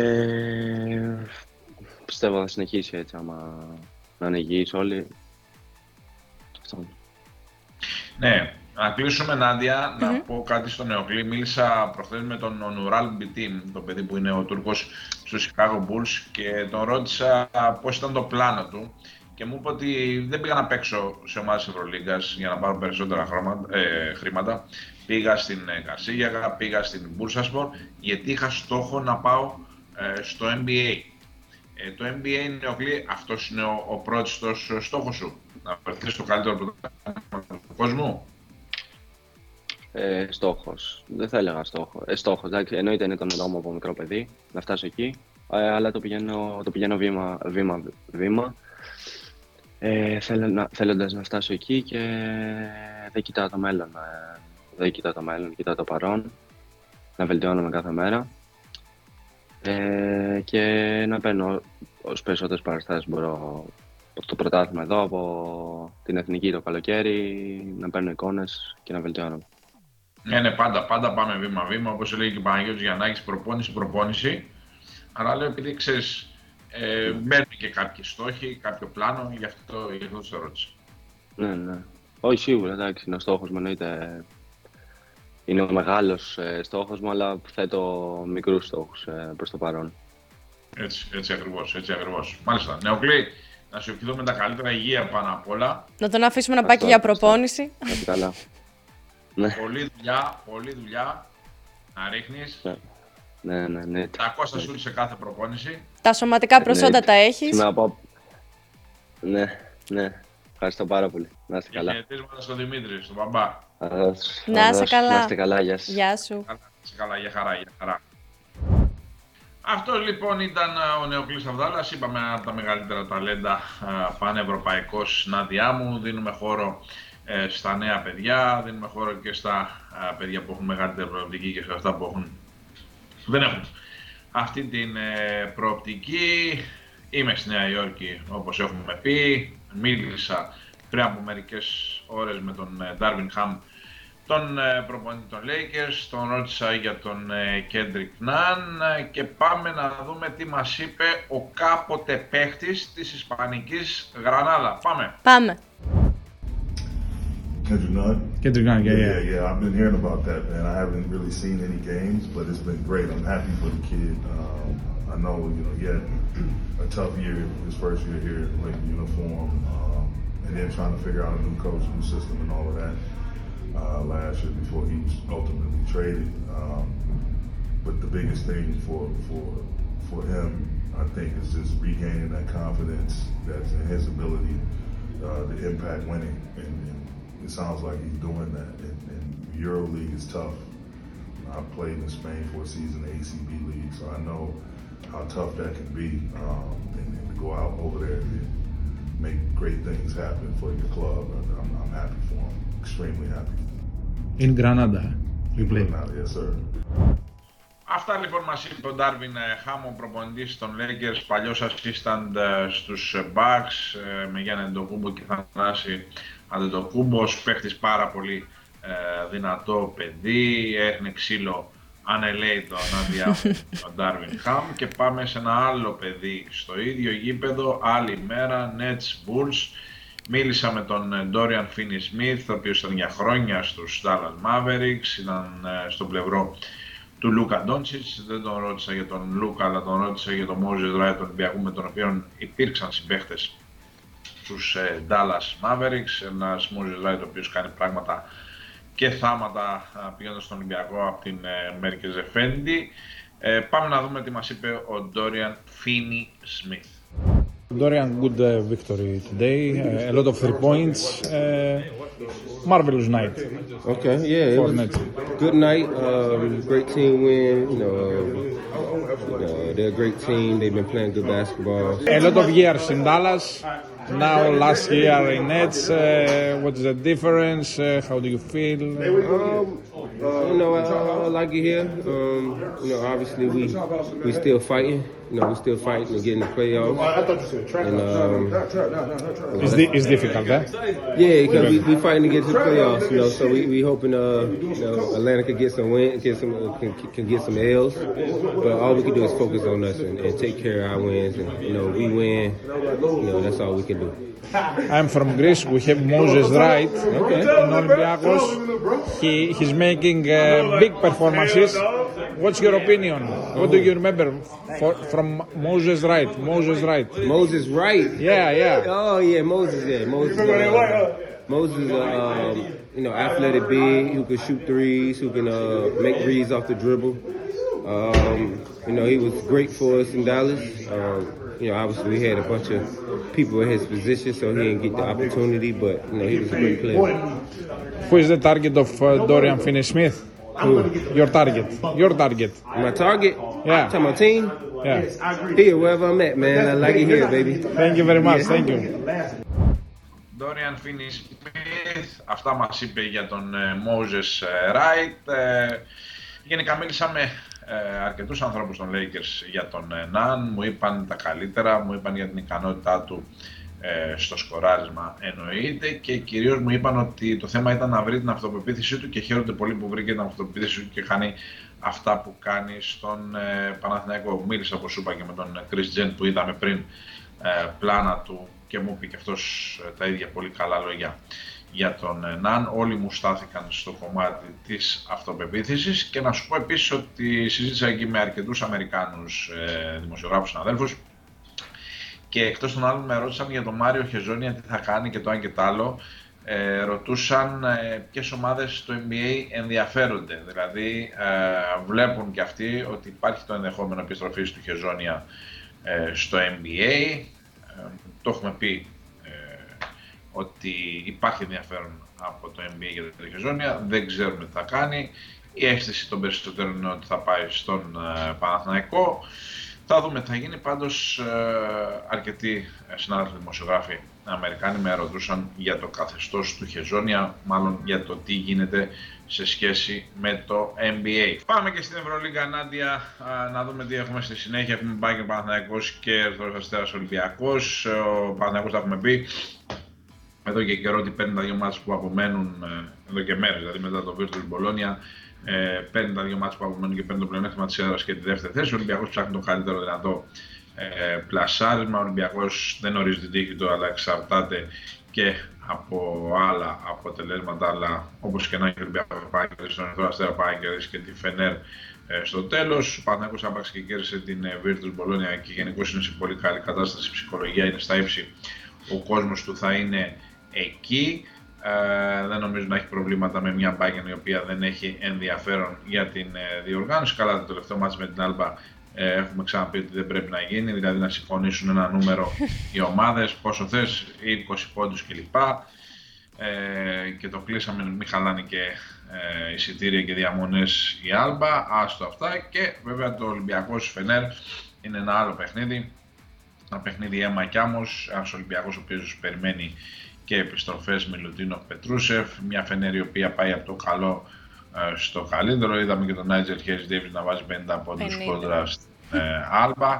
πιστεύω θα συνεχίσει έτσι, άμα να είναι υγιείς όλοι. Ναι, να κλείσουμε, Νάντια, να πω κάτι στον Νεοκλή. Μίλησα προχθές με τον Νουράλ Μπιτίν, το παιδί που είναι ο Τούρκος στο Chicago Bulls, και τον ρώτησα πώς ήταν το πλάνο του και μου είπε ότι δεν πήγα να παίξω σε ομάδες Ευρωλίγκας για να πάρω περισσότερα χρήματα. Πήγα στην Κασίγιαγα, πήγα στην Μπούρσασπορ, γιατί είχα στόχο να πάω στο NBA. Το NBA, Νεοκλή, αυτός είναι ο πρώτος στόχος σου? Να βρεθείς στο καλύτερο πρωτάθλημα του κόσμου? Στόχος. Δεν θα έλεγα στόχο. Στόχος, εντάξει, εννοείται είναι το όνειρό μου από μικρό παιδί να φτάσω εκεί, αλλά το πηγαίνω βήμα. Θέλοντας να φτάσω εκεί και δεν κοιτάω το μέλλον. Κοιτάω το παρόν, να βελτιώνομαι κάθε μέρα και να παίρνω όσο περισσότερες παραστάσεις μπορώ από το πρωτάθλημα εδώ, από την εθνική το καλοκαίρι, να παίρνω εικόνες και να βελτιώνομαι. Ναι, πάντα πάμε βήμα-βήμα, όπως έλεγε και ο Παναγιώτης Γιαννάκης, προπόνηση. Αλλά λέω, επειδή ξέρεις, μπαίνουν και κάποιοι στόχοι, κάποιο πλάνο, γι' αυτό το ερώτησα. Ναι. Όχι, σίγουρα, εντάξει, είναι ο στόχος μου, εννοείται. Είναι ο μεγάλος στόχος μου, αλλά θέτω μικρούς στόχους προς το παρόν. Έτσι ακριβώς. Μάλιστα. Νεοκλή, να σου ευχηθούμε τα καλύτερα, υγεία πάνω απ' όλα. Να τον αφήσουμε να πάει και για προπόνηση. Καλά. Ναι. Πολλή δουλειά να ρίχνεις. Ναι. Τα κόστα σου σε κάθε προπόνηση. Τα σωματικά προσόντα τα έχεις. Ναι. Ευχαριστώ πάρα πολύ. Να είστε καλά. Χαιρετίσματα στον Δημήτρη, στον μπαμπά. Να είστε καλά. Να είστε καλά, γεια σας. Γεια σου. Να είστε καλά, για χαρά. Αυτό λοιπόν ήταν ο Νεοκλής Αβδάλλας. Είπαμε από τα μεγαλύτερα ταλέντα πανευρωπαϊκός συνάντειά μου. Δίνουμε χώρο στα νέα παιδιά, δίνουμε χώρο και στα παιδιά που έχουν μεγαλύτερη προοπτική και σε αυτά που δεν έχουν αυτή την προοπτική. Είμαι στη Νέα Υόρκη, όπως έχουμε πει. Μίλησα πριν από μερικές ώρες με τον Darvin Ham, τον προπονητή των Lakers, τον ρώτησα για τον Kendrick Nunn και πάμε να δούμε τι μας είπε ο κάποτε παίχτης της Ισπανικής Γρανάδα. Πάμε! Kendrick Nunn, yeah. I've been hearing about that, man. I haven't really seen any games, but it's been great. I'm happy for the kid. I know, he had a tough year, his first year here in Laker uniform, and then trying to figure out a new coach, new system, and all of that last year before he was ultimately traded. But the biggest thing for him, I think, is just regaining that confidence that's in his ability to impact winning, and it sounds like he's doing that. And EuroLeague is tough. I played in Spain for a season, the ACB League, so I know how tough that can be, and to go out over there and make great things happen for your club. I'm happy for him, extremely happy. In Granada, you play? Granada, yes, sir. Αυτά λοιπόν μας είπε ο Darvin Ham, προπονητής των Lakers, παλιός assistant στους Bucks, με Γιάννη Αντετοκούμπο και Θανάση Αντετοκούμπο, παίχτης πάρα πολύ δυνατό παιδί, έχνε ξύλο ανελέητο ενάντια τον Darvin Ham. Και πάμε σε ένα άλλο παιδί στο ίδιο γήπεδο, άλλη μέρα, Nets Bulls. Μίλησα με τον Dorian Finney-Smith, ο οποίος ήταν για χρόνια στους Dallas Mavericks, ήταν στο πλευρό του Λούκα Ντόντσιτς. Δεν τον ρώτησα για τον Λούκα, αλλά τον ρώτησα για τον Moses Wright, τον Ολυμπιακό, με τον οποίο υπήρξαν συμπαίχτες στους Dallas Mavericks. Ένας Moses Wright ο οποίος κάνει πράγματα και θάματα πηγαίνοντας στον Ολυμπιακό από την Μέρκες Εφέντη. Πάμε να δούμε τι μας είπε ο Dorian Finney-Smith. Dorian, good victory today. A lot of 3 points. Marvelous night. Okay, yeah, it was a good night. Great team win. They're a great team. They've been playing good basketball. A lot of years in Dallas. Now, last year in Nets. What is the difference? How do you feel? I like it here. Obviously we still fighting. We're still fighting to get in the playoffs. And, it's difficult, eh? Yeah, because we fighting to get to the playoffs. So we hoping Atlanta could get some wins, can get some L's. But all we can do is focus on us and take care of our wins. And we win. That's all we can do. I'm from Greece. We have Moses Wright in Olympiacos. He's making big performances. What's your opinion? What do you remember from Moses Wright? Moses Wright. Moses Wright. Yeah. Oh yeah, Moses. Yeah, Moses. Athletic big, who can shoot threes, who can make reads off the dribble. He was great for us in Dallas. obviously we had a bunch of people in his position, so he didn't get the opportunity. But he was a great player. Who is the target of Dorian Finney-Smith? Who? Your target. Your target. My target? Yeah. To my team? Yeah. Here, wherever I'm at, man. I like it here, baby. Thank you very much. Thank you. Dorian Finney-Smith, αυτά μας είπε για τον Moses Wright. Γενικά μίλησα με αρκετούς ανθρώπους των Lakers για τον Ναν, μου είπαν τα καλύτερα, μου είπαν για την ικανότητά του στο σκοράρισμα εννοείται και κυρίως μου είπαν ότι το θέμα ήταν να βρει την αυτοπεποίθησή του και χαίρονται πολύ που βρήκε την αυτοπεποίθησή του και κάνει αυτά που κάνει στον Παναθηναϊκό. Μίλησα όπως σου είπα και με τον Chris Gent που είδαμε πριν πλάνα του και μου είπε και αυτός τα ίδια πολύ καλά λόγια για τον Ναν. Όλοι μου στάθηκαν στο κομμάτι της αυτοπεποίθησης και να σου πω επίσης ότι συζήτησα εκεί με αρκετούς Αμερικάνους δημοσιογράφους συναδέλφους και εκτός των άλλων με ρώτησαν για τον Μάριο Χεζόνια τι θα κάνει και το αν και το άλλο. Ρωτούσαν ποιες ομάδες στο NBA ενδιαφέρονται, δηλαδή βλέπουν και αυτοί ότι υπάρχει το ενδεχόμενο επιστροφής του Χεζόνια στο NBA. Το έχουμε πει ότι υπάρχει ενδιαφέρον από το NBA για τα Χεζόνια, δεν ξέρουμε τι θα κάνει. Η αίσθηση των περισσότερων είναι ότι θα πάει στον Παναθηναϊκό. Θα δούμε τι θα γίνει, πάντως αρκετοί συνάδελφοι δημοσιογράφοι Αμερικάνοι με ρωτούσαν για το καθεστώς του Χεζόνια, μάλλον για το τι γίνεται σε σχέση με το NBA. Πάμε και στην Ευρωλίγκα, Νάντια, να δούμε τι έχουμε στη συνέχεια. Έχουμε πάει και Παναθηναϊκός και Ερυθρός Αστέρας Ολυμπιακός. Ο Παναθηναϊκός τα έχουμε πει εδώ και καιρό ότι παίρνει τα δύο μάτς που απομένουν, εδώ και μέρες, δηλαδή μετά το Virtus Bologna. Παίρνει τα δύο μάτς που απομένουν και παίρνει το πλεονέκτημα της έδρας και τη δεύτερη θέση. Ο Ολυμπιακός ψάχνει το καλύτερο δυνατό πλασάρισμα. Ο Ολυμπιακός δεν ορίζει την τύχη του, αλλά εξαρτάται και από άλλα αποτελέσματα. Αλλά όπως και να έχει ο Ολυμπιακός πάει και στον Ερυθρό Αστέρα πάει και και τη Φενέρ στο τέλος. Ο Παναθηναϊκός άπαξε και κέρδισε την Virtus Bologna και γενικώς είναι σε πολύ καλή κατάσταση. Η ψυχολογία είναι στα ύψη. Ο κόσμος του θα είναι εκεί. Δεν νομίζω να έχει προβλήματα με μια Bayern η οποία δεν έχει ενδιαφέρον για την διοργάνωση. Καλά, το τελευταίο μάτς με την Alba έχουμε ξαναπεί ότι δεν πρέπει να γίνει, δηλαδή να συμφωνήσουν ένα νούμερο οι ομάδες, πόσο θες, 20 πόντους κλπ. Και το κλείσαμε, μην χαλάνε και εισιτήρια και διαμονές η Alba, άστο αυτά. Και βέβαια το Ολυμπιακός Φενέρ είναι ένα άλλο παιχνίδι, ένα παιχνίδι αίμα κι άμμος, ένας Ολυμπιακός ο οποίος περιμένει και επιστροφές Μιλουτίνοφ Πετρούσεφ, μια Φενέρ η οποία πάει από το καλό στο καλύτερο. Είδαμε και τον Νάιτζελ Χέρις Ντέιβις να βάζει 50 πόντους κόντρα στην Alba.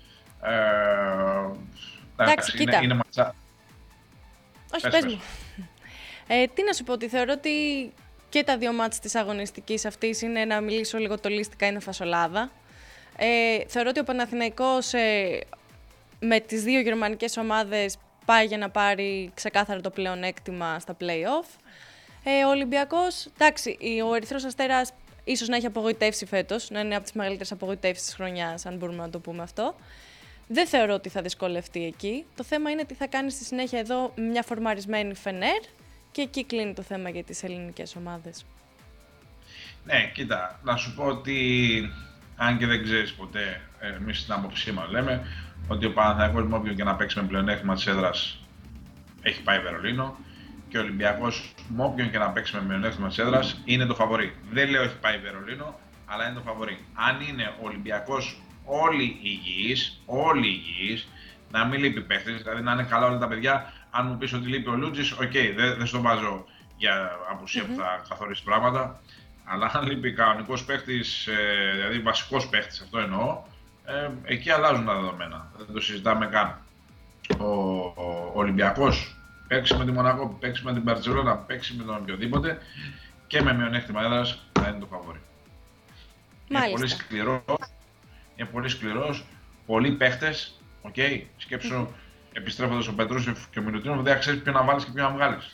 Εντάξει, κοίτα. Είναι ματσά. Όχι, πες μου. Τι να σου πω, ότι θεωρώ ότι και τα δύο μάτς της αγωνιστικής αυτής είναι, να μιλήσω λίγο τολίστικα, είναι φασολάδα. Θεωρώ ότι ο Παναθηναϊκός με τις δύο γερμανικές ομάδες πάει για να πάρει ξεκάθαρα το πλεονέκτημα στα play-off. Ο Ολυμπιακός, εντάξει, ο Ερυθρός Αστέρας ίσως να έχει απογοητεύσει φέτος, να είναι από τις μεγαλύτερες απογοητεύσεις της χρονιάς, αν μπορούμε να το πούμε αυτό. Δεν θεωρώ ότι θα δυσκολευτεί εκεί. Το θέμα είναι τι θα κάνει στη συνέχεια εδώ μια φορμαρισμένη Φενέρ και εκεί κλείνει το θέμα για τις ελληνικές ομάδες. Ναι, κοίτα, να σου πω ότι αν και δεν ξέρεις ποτέ, εμείς στην άποψή μας λέμε ότι ο Παναθηναϊκός με όποιον και να παίξει με πλεονέκτημα της έδρας έχει πάει Βερολίνο και ο Ολυμπιακός με όποιον και να παίξει με πλεονέκτημα της έδρας είναι το φαβορί. Δεν λέω έχει πάει Βερολίνο, αλλά είναι το φαβορί. Αν είναι ο Ολυμπιακός όλοι υγιείς, να μην λείπει παίχτης, δηλαδή να είναι καλά όλα τα παιδιά. Αν μου πεις ότι λείπει ο Λούτζης, οκ, δεν στον βάζω για απουσία που θα καθορίσει πράγματα. Αλλά αν λείπει κανονικός παίχτης, δηλαδή βασικός παίχτης, αυτό εννοώ, εκεί αλλάζουν τα δεδομένα. Δεν το συζητάμε καν. Ο Ολυμπιακός παίξει με τη Μονακό, παίξει με την Μπαρτσελόνα, παίξει με τον οποιοδήποτε και με μειονέκτημα έδρας θα είναι το φαβορί. Είναι πολύ σκληρός, πολλοί παίχτες, σκέψου επιστρέφοντας ο Πετρούσεφ και ο Μιλουτίνοφ, δεν ξέρεις ποιο να βάλεις και ποιο να βγάλεις.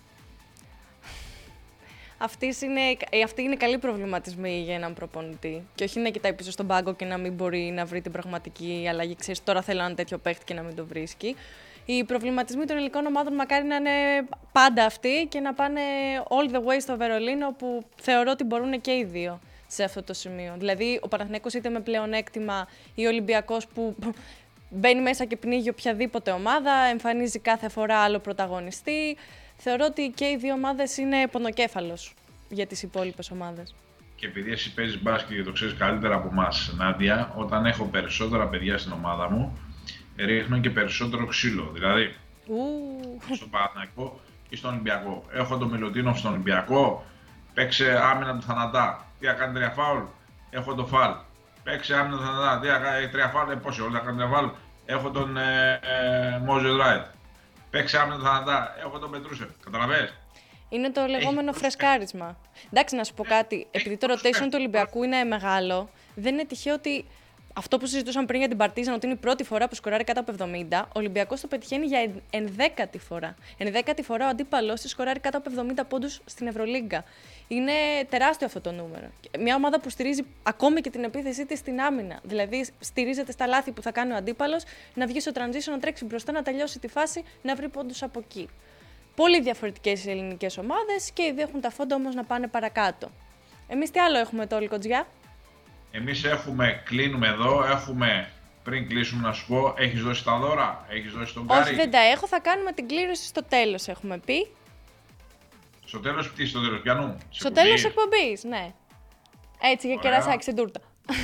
Αυτοί είναι καλοί προβληματισμοί για έναν προπονητή. Και όχι να κοιτάει πίσω στον πάγκο και να μην μπορεί να βρει την πραγματική αλλαγή. Ξέρεις, τώρα θέλω ένα τέτοιο παίχτη και να μην το βρίσκει. Οι προβληματισμοί των ελληνικών ομάδων μακάρι να είναι πάντα αυτοί και να πάνε all the way στο Βερολίνο, που θεωρώ ότι μπορούν και οι δύο σε αυτό το σημείο. Δηλαδή, ο Παναθηναϊκός είτε με πλεονέκτημα ή ο Ολυμπιακός που μπαίνει μέσα και πνίγει οποιαδήποτε ομάδα, εμφανίζει κάθε φορά άλλο πρωταγωνιστή. Θεωρώ ότι και οι δύο ομάδες είναι πονοκέφαλος για τις υπόλοιπες ομάδες. Και επειδή εσύ παίζεις μπάσκετ και το ξέρεις καλύτερα από εμάς, Νάντια, όταν έχω περισσότερα παιδιά στην ομάδα μου, ρίχνω και περισσότερο ξύλο. Δηλαδή, στον Παναθηναϊκό ή στον Ολυμπιακό. Έχω τον Μιλουτίνοφ στον Ολυμπιακό, παίξε άμυνα του θανατά. Τι θα κάνει 3 φάουλ, έχω το φαλ. Παίξε άμυνα του θανατά. Τι θα κάνει 3 φάουλ, πόσο όλα θα κάνει 3 φάουλ, έχω τον Μόζες Ράιτ. Παίξε άμυνα του θανατά, έχω τον Πετρούσεφ. Καταλαβαίνεις. Είναι το λεγόμενο φρεσκάρισμα. Εντάξει, να σου πω κάτι. Επειδή το rotation του Ολυμπιακού είναι μεγάλο, δεν είναι τυχαίο ότι αυτό που συζητούσαμε πριν για την Παρτίζαν, ότι είναι η πρώτη φορά που σκοράρει κάτω από 70, ο Ολυμπιακός το πετυχαίνει για 11η φορά. 11η φορά ο αντίπαλος της σκοράρει κάτω από 70 πόντους στην Ευρωλίγκα. Είναι τεράστιο αυτό το νούμερο. Μια ομάδα που στηρίζει ακόμη και την επίθεσή της στην άμυνα. Δηλαδή, στηρίζεται στα λάθη που θα κάνει ο αντίπαλος, να βγει στο transition, να τρέξει μπροστά, να τελειώσει τη φάση, να βρει πόντους από εκεί. Πολύ διαφορετικές οι ελληνικές ομάδες και οι δύο έχουν τα φόντα όμως να πάνε παρακάτω. Εμείς τι άλλο έχουμε τώρα, Κοτζιά? Εμείς κλείνουμε εδώ, πριν κλείσουμε να σου πω, έχεις δώσει τα δώρα, έχεις δώσει τον Κάρι. Όχι, δεν τα έχω, θα κάνουμε την κλήρωση στο τέλος, έχουμε πει. Στο τέλος, πιανού? Στο τέλος εκπομπής, ναι. Έτσι, για κερασάκι στην τούρτα.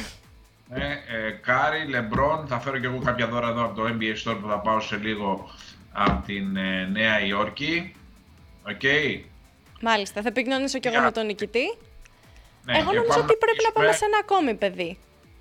Κάρι, Λεμπρόν, θα φέρω και εγώ κάποια δώρα εδώ από το NBA Store που θα πάω σε λίγο από την Νέα Υόρκη. Οκ. Μάλιστα, θα επικοινωνήσω κι εγώ με τον νικητή. Ναι, εγώ νομίζω ότι πρέπει να πάμε σε ένα ακόμη παιδί.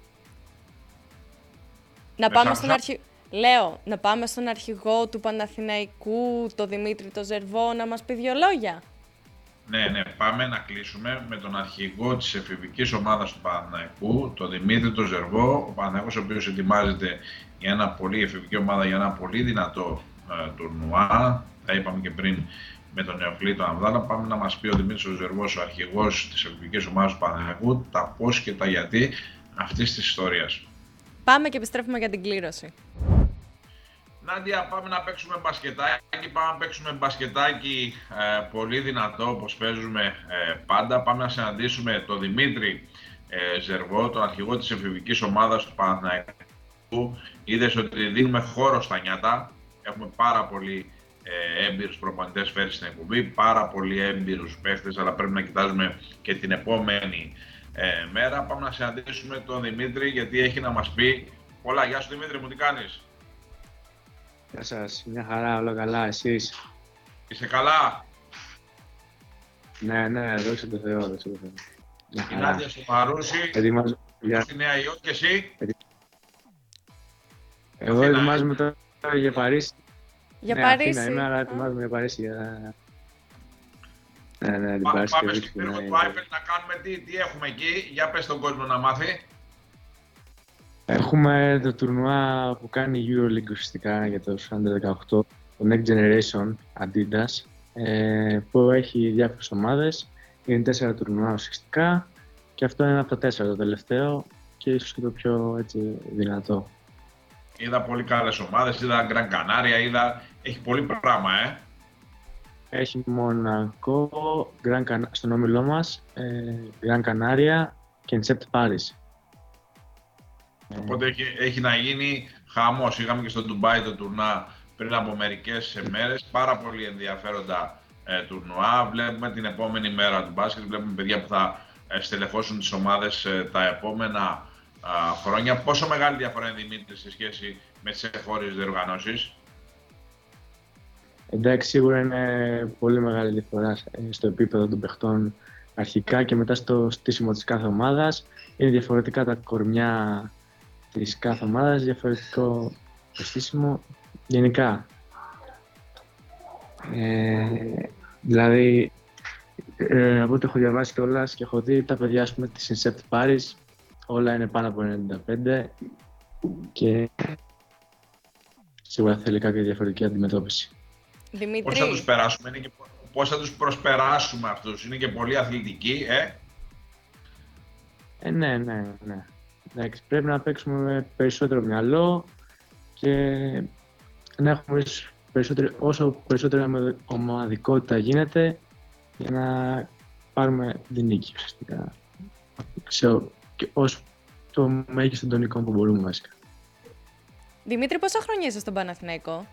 Να πάμε στον αρχηγό του Παναθηναϊκού, τον Δημήτρη το Ζερβό, να μας πει 2 λόγια. Ναι, πάμε να κλείσουμε με τον αρχηγό της εφηβικής ομάδας του Παναθηναϊκού, τον Δημήτρη το Ζερβό, ο Παναθηναϊκός ο οποίος ετοιμάζεται για ένα πολύ εφηβική ομάδα, για ένα πολύ δυνατό τουρνουά. Τα είπαμε και πριν με τον Νεοκλή τον Αμδάλα. Πάμε να μας πει ο Δημήτρης ο Ζερβός, ο αρχηγός της εφηβικής ομάδας του Παναθηναϊκού, τα πώς και τα γιατί αυτής της ιστορίας. Πάμε και επιστρέφουμε για την κλήρωση. Νάντια, πάμε να παίξουμε μπασκετάκι. Πολύ δυνατό, όπως παίζουμε πάντα. Πάμε να συναντήσουμε τον Δημήτρη Ζερβό, τον αρχηγό της εφηβικής ομάδας του Παναθηναϊκού. Είδες ότι δίνουμε χώρο στα νιάτα. Έχουμε πάρα πολύ έμπειρους προπονητές φέρει στην εκπομπή, πάρα πολύ έμπειρους παίχτες, αλλά πρέπει να κοιτάζουμε και την επόμενη μέρα. Πάμε να συναντήσουμε τον Δημήτρη, γιατί έχει να μας πει πολλά. Γεια σου Δημήτρη, μου τι κάνεις? Γεια σας, μια χαρά, όλα καλά, εσείς? Είσαι καλά? Ναι, δόξα τω Θεώ, Η Νάντια στο Μαρούσι, στη Νέα Υόρκη και εσύ? Εγώ ετοιμάζομαι τώρα για Παρίσι. Για Παρίσι. Αθήνα είμαι, αλλά ετοιμάζομαι για Παρίσι. Ναι, την Πάμε στο Παρασκευή. πύργο του Άιφελ να κάνουμε τι έχουμε εκεί, για πες τον κόσμο να μάθει. Έχουμε το τουρνουά που κάνει η EuroLeague ουσιαστικά για το Under 18, το Next Generation Adidas, που έχει διάφορες ομάδες. Είναι 4 τουρνουά ουσιαστικά και αυτό είναι ένα από τα 4 το τελευταίο και ίσως και το πιο έτσι, δυνατό. Είδα πολύ καλές ομάδες, είδα Gran Canaria, έχει πολύ πράγμα, Έχει Μονακό, στον όμιλό μας, Gran Canaria και Incept Paris. Οπότε έχει να γίνει χαμός. Είχαμε και στο Ντουμπάι το τουρνά πριν από μερικές μέρες. Πάρα πολύ ενδιαφέροντα τουρνουά. Βλέπουμε την επόμενη μέρα του μπάσκετ. Βλέπουμε παιδιά που θα στελεχώσουν τις ομάδες τα επόμενα χρόνια. Πόσο μεγάλη διαφορά είναι, Δημήτρη, σε σχέση με τις εγχώριες διοργανώσεις? Εντάξει, σίγουρα είναι πολύ μεγάλη διαφορά στο επίπεδο των παιχτών αρχικά και μετά στο στήσιμο της κάθε ομάδας. Είναι διαφορετικά τα κορμιά της κάθε ομάδας, διαφορετικό το στήσιμο γενικά. Δηλαδή, από ό,τι έχω διαβάσει κιόλας και έχω δει, τα παιδιά ας πούμε, της Incept Paris όλα είναι πάνω από 95 και σίγουρα θέλει κάποια διαφορετική αντιμετώπιση. Δημήτρη. Πώς θα τους περάσουμε, πώς θα τους προσπεράσουμε αυτούς, είναι και πολύ αθλητικοί, Ναι. Εντάξει, πρέπει να παίξουμε με περισσότερο μυαλό και να έχουμε όσο περισσότερη ομαδικότητα γίνεται για να πάρουμε την νίκη ουσιαστικά. Και όσο το μέγιστο των εικόνων που μπορούμε βασικά. Δημήτρη, πόσα χρόνια είσαι στον Παναθηναϊκό?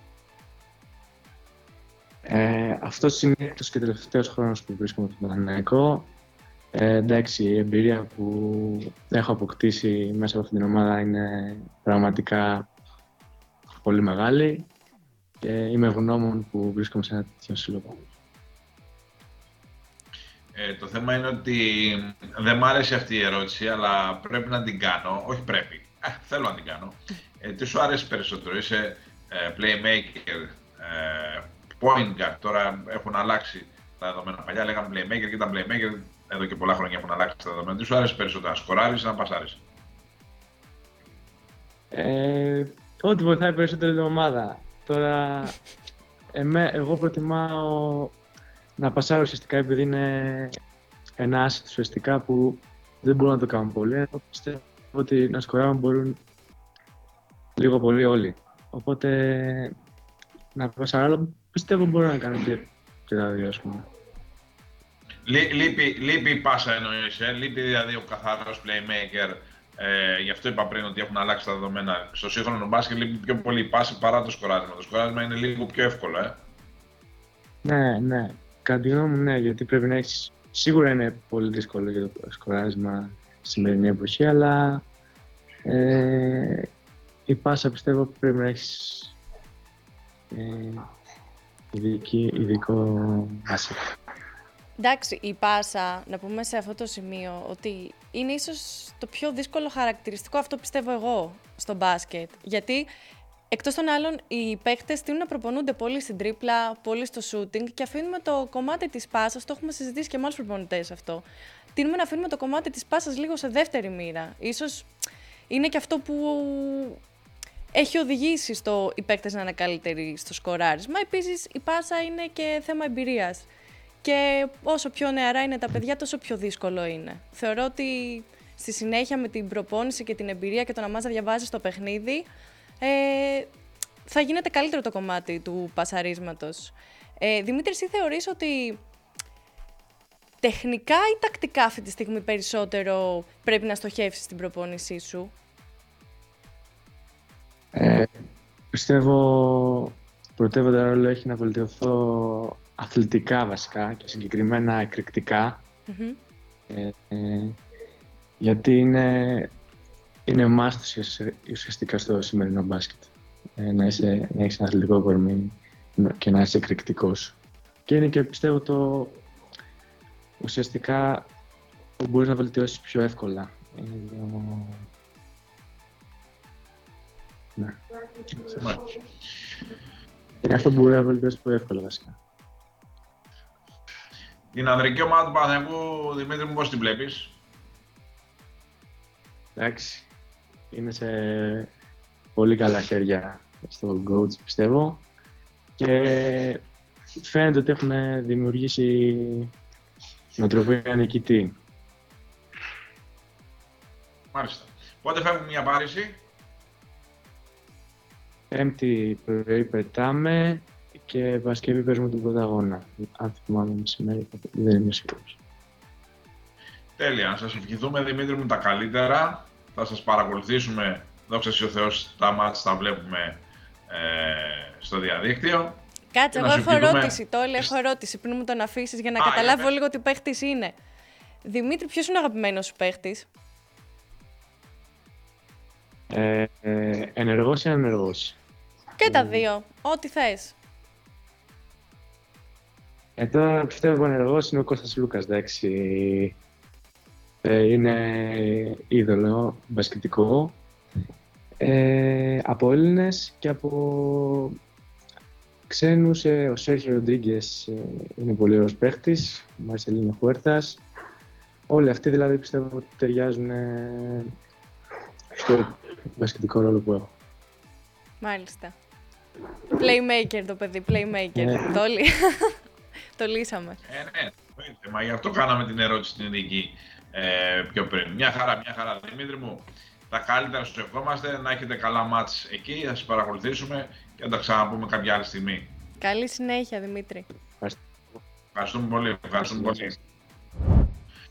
Αυτός είναι έκτος και τελευταίος χρόνος που βρίσκομαι στον Παναθηναϊκό. Εντάξει, η εμπειρία που έχω αποκτήσει μέσα από αυτήν την ομάδα είναι πραγματικά πολύ μεγάλη και είμαι ευγνώμων που βρίσκομαι σε ένα τέτοιο σύλλογο. Το θέμα είναι ότι δεν μ' άρεσε αυτή η ερώτηση, αλλά πρέπει να την κάνω. Όχι πρέπει, θέλω να την κάνω. Τι σου άρεσε περισσότερο, είσαι playmaker, point guard, τώρα έχουν αλλάξει τα δεδομένα. Παλιά λέγαμε playmaker και ήταν playmaker, εδώ και πολλά χρόνια έχουν αλλάξει τα δεδομένα. Τι σου άρεσε περισσότερο, να σκοράρεις ή να πασάρεις? Ό,τι βοηθάει περισσότερο την ομάδα. Τώρα, εγώ προτιμάω να πασάρω ουσιαστικά επειδή είναι ένα asset ουσιαστικά που δεν μπορούν να το κάνουν πολύ. Πιστεύω ότι να σκοράρουν μπορούν λίγο πολύ όλοι. Οπότε να πασάρω πιστεύω μπορώ να κάνω και τα δύο, ας πούμε. Λείπει η πάσα εννοείς, λείπει δηλαδή ο καθαρός playmaker. Γι' αυτό είπα πριν ότι έχουν αλλάξει τα δεδομένα. Στο σύγχρονο μπάσκετ λείπει πιο πολύ η πάση παρά το σκοράρισμα. Το σκοράρισμα είναι λίγο πιο εύκολο, Ναι. Κατά τη γνώμη μου, ναι, γιατί πρέπει να έχεις... Σίγουρα είναι πολύ δύσκολο για το σκοράρισμα στη σημερινή εποχή, αλλά η πάσα πιστεύω πρέπει να έχεις ειδικό asset. Εντάξει, η πάσα, να πούμε σε αυτό το σημείο, ότι είναι ίσως το πιο δύσκολο χαρακτηριστικό, αυτό πιστεύω εγώ, στο μπάσκετ. Γιατί, εκτός των άλλων, οι παίχτες τείνουν να προπονούνται πολύ στην τρίπλα, πολύ στο shooting και αφήνουμε το κομμάτι της πάσας, το έχουμε συζητήσει και με άλλους προπονητές αυτό. Τείνουμε να αφήνουμε το κομμάτι της πάσας λίγο σε δεύτερη μοίρα. Ίσως είναι και αυτό που έχει οδηγήσει οι παίκτες να είναι καλύτεροι στο σκοράρισμα. Επίσης, η πάσα είναι και θέμα εμπειρίας. Και όσο πιο νεαρά είναι τα παιδιά, τόσο πιο δύσκολο είναι. Θεωρώ ότι στη συνέχεια με την προπόνηση και την εμπειρία και το να μάθεις να διαβάζεις το παιχνίδι, θα γίνεται καλύτερο το κομμάτι του πασαρίσματος. Δημήτρη, εσύ θεωρείς ότι τεχνικά ή τακτικά αυτή τη στιγμή περισσότερο πρέπει να στοχεύσεις στην προπόνησή σου? Πιστεύω πρωτεύοντα ρόλο έχει να βελτιωθώ αθλητικά βασικά και συγκεκριμένα εκρηκτικά. Γιατί είναι must ουσιαστικά στο σημερινό μπάσκετ. Να έχεις ένα αθλητικό κορμί και να είσαι εκρηκτικός. Και είναι και πιστεύω το ουσιαστικά που μπορείς να βελτιώσεις πιο εύκολα. Ναι. Είναι αυτό που μπορεί να βελτιώσεις πιο εύκολα βασικά. Την ανδρική ομάδα του Παναθηναϊκού, Δημήτρη μου, πώς την βλέπεις? Εντάξει, είναι σε πολύ καλά χέρια στο coach, πιστεύω. Και φαίνεται ότι έχουν δημιουργήσει νοοτροπία νικητή. Μάλιστα. Πότε φεύγουμε μια Πάρηση? Πέμπτη πρωί πετάμε και Παρασκευή παίζουμε τον πρώτο αγώνα. Αν θυμάμαι μεσημέρι, δεν είμαι σίγουρος. Τέλεια. Να σας ευχηθούμε, Δημήτρη μου, τα καλύτερα. Θα σας παρακολουθήσουμε, δόξα τω Θεώ, τα μάτς τα βλέπουμε στο διαδίκτυο. Κάτσε, εγώ έχω ερώτηση. Έχω ερώτηση πριν μου τον αφήσεις για να καταλάβω λίγο τι παίχτης είναι. Δημήτρη, ποιος είναι ο αγαπημένος σου παίχτης? Ενεργός ή ανενεργός? Και τα δύο. Ό,τι θες. Τώρα πιστεύω ο ενεργός είναι ο Κώστας Λούκας, εντάξει. Είναι είδωλο μπασκετικό. Από Έλληνες και από ξένους, ο Σέρχιο Ροντρίγκες είναι πολύ ωραίος παίχτης, ο Μαρσελίνο Χουέρτας. Όλοι αυτοί δηλαδή πιστεύω ότι ταιριάζουν στο μπασκετικό ρόλο που έχω. Μάλιστα. Playmaker το παιδί, playmaker. Το λύσαμε. Ναι, μα γι' αυτό κάναμε την ερώτηση στην ειδική πιο πριν. Μια χαρά, Δημήτρη μου. Τα καλύτερα σου ευχόμαστε, να έχετε καλά μάτς εκεί, θα σας παρακολουθήσουμε και θα τα ξαναπούμε κάποια άλλη στιγμή. Καλή συνέχεια, Δημήτρη. Ευχαριστούμε πολύ.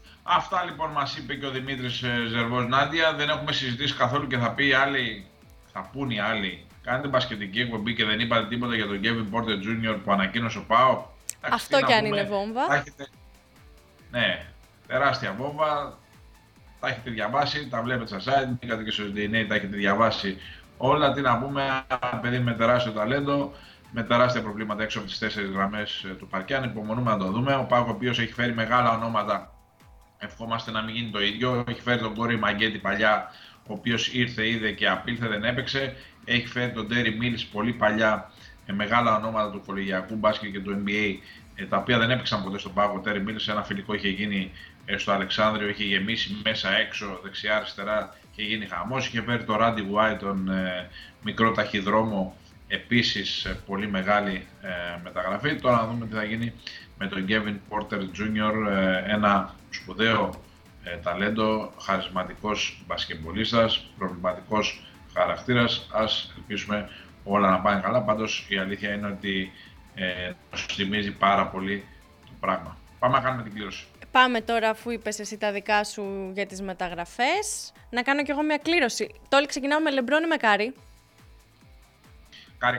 Αυτά λοιπόν μας είπε και ο Δημήτρης Ζερβός. Νάντια, δεν έχουμε συζητήσει καθόλου και θα πει άλλη θα πούν οι άλλοι, κάνετε μπασκετική εκπομπή και δεν είπατε τίποτα για τον Kevin Porter Jr. που ανακοίνωσε ο ΠΑΟΚ. Αυτό κι αν είναι βόμβα. Ναι, τεράστια βόμβα. Τα έχετε διαβάσει, τα βλέπετε στα site, μπήκατε και στο DNA, τα έχετε διαβάσει όλα. Τι να πούμε, ένα παιδί με τεράστιο ταλέντο, με τεράστια προβλήματα έξω από τις 4 γραμμές του παρκέ. Ανυπομονούμε να το δούμε. Ο ΠΑΟΚ, ο οποίος έχει φέρει μεγάλα ονόματα, ευχόμαστε να μην γίνει το ίδιο. Έχει φέρει τον Κόρι Μαγκέτη παλιά, ο οποίος ήρθε, είδε και απήλθε, δεν έπαιξε. Έχει φέρει τον Τέρι Μίλς πολύ παλιά, μεγάλα ονόματα του κολεγιακού μπάσκετ και του NBA, τα οποία δεν έπαιξαν ποτέ στον ΠΑΟΚ. Ο Τέρι Μίλς, ένα φιλικό είχε γίνει στο Αλεξάνδριο, είχε γεμίσει μέσα έξω, δεξιά αριστερά, είχε γίνει χαμός. Είχε φέρει τον Ράντι Γουάι, τον μικρό ταχυδρόμο, επίσης πολύ μεγάλη μεταγραφή. Τώρα να δούμε τι θα γίνει με τον Kevin Porter Jr., ένα σπουδαίο ταλέντο, χαρισματικός μπασκετμπολίστας, προβληματικός χαρακτήρας. Ας ελπίσουμε όλα να πάνε καλά. Πάντως η αλήθεια είναι ότι μας θυμίζει πάρα πολύ το πράγμα. Πάμε να κάνουμε την κλήρωση. Πάμε τώρα, αφού είπες εσύ τα δικά σου για τις μεταγραφές, να κάνω κι εγώ μια κλήρωση. Τώρα ξεκινάω με LeBron ή με Κάρι? Κάρι.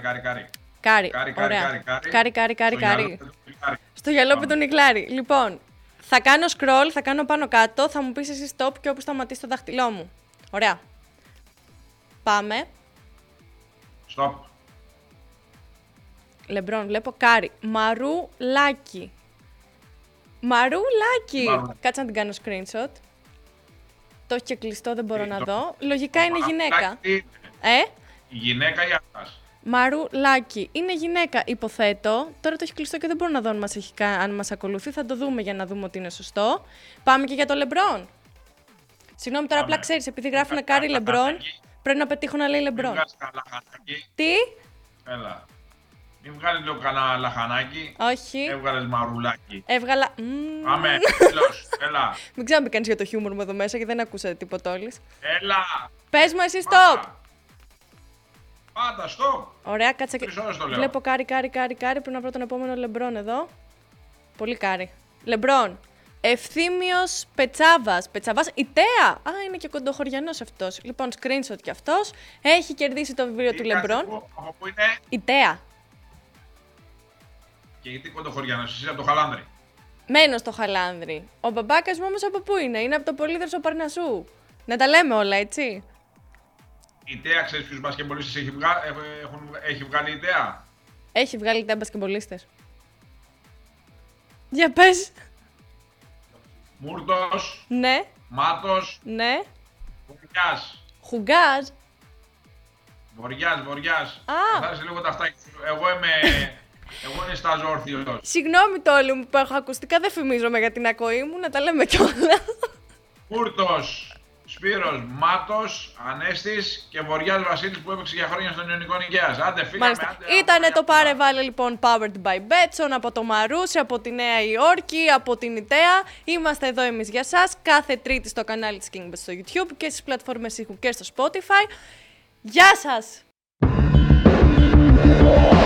Κάρι. Στο γυαλόπεδο Νικλάρι. Λοιπόν, θα κάνω scroll, θα κάνω πάνω κάτω, θα μου πεις εσύ stop και όπου σταματήσει το δάχτυλό μου. Ωραία. Πάμε. Stop. LeBron, βλέπω Κάρι. Μαρουλάκι. Κάτσε να την κάνω screenshot. Το έχει και κλειστό, δεν μπορώ να δω. Λογικά είναι γυναίκα. Γυναίκα ή αυτάς? Μαρουλάκι. Είναι γυναίκα, υποθέτω. Τώρα το έχει κλειστό και δεν μπορώ να δω αν μας ακολουθεί. Θα το δούμε για να δούμε ότι είναι σωστό. Πάμε και για το LeBron. Συγγνώμη, τώρα απλά ξέρεις, επειδή γράφουν Κάρι LeBron, πρέπει να πετύχω να λέει LeBron. Τι? Έλα. Μην βγάλει λίγο κανένα λαχανάκι. Όχι. Έβγαλες μαρουλάκι. Έβγαλα. Πάμε, τέλος. Έλα. Μην ξέρω αν κάνεις για το χιούμορ μου εδώ μέσα γιατί δεν ακούσατε τίποτα όλης. Έλα. Πες μου εσύ stop. Πάντα stop. Ωραία, κάτσε και. 3 ώρες το λέω. Βλέπω Κάρι. Πρέπει να βρω τον επόμενο LeBron εδώ. Πολύ Κάρι. LeBron. Ευθύμιος Πετσάβας. Η Τέα. Α, είναι και κοντοχωριανός αυτός. Λοιπόν, screenshot κι αυτός. Έχει κερδίσει το βιβλίο του LeBron. Από πού είναι? Η Τέα. Και γιατί κοντοχωριανός, εσύ από το Χαλάνδρι? Μένω στο Χαλάνδρι. Ο μπαμπάκας μου όμως από πού είναι? Είναι από το Πολύδροσο Παρνασσού. Να τα λέμε όλα, έτσι. Η Τέα, ξέρεις ποιους μπασκετμπολίστες έχει βγάλει η Τέα? Έχει βγάλει τα μπασκετμπολίστες. Για πες. Μούρτος. Ναι. Μάτος. Ναι. Χουγκιάς. Χουγκάζ. Βοριάς. Θα άρεσε λίγο τα αυτάκια σου. Εγώ είναι στάζω όρθιος. Συγγνώμη τόλοι μου που έχω ακουστικά, δεν φημίζομαι για την ακοή μου, να τα λέμε κιόλα. Μούρτος, Σπύρος, Μάτος, Ανέστης και Βοριάς Βασίλης που έπαιξε για χρόνια στον Ιωνικό Νικαίας. Άντε, φύγαμε. Ήτανε το πάρε βάλε λοιπόν Powered by Betson από το Μαρούσι, από τη Νέα Υόρκη, από την Ιταία. Είμαστε εδώ εμείς για σας κάθε Τρίτη στο κανάλι της KingBet στο YouTube και στις πλατφόρμες ήχου και στο Spotify. Γεια σας!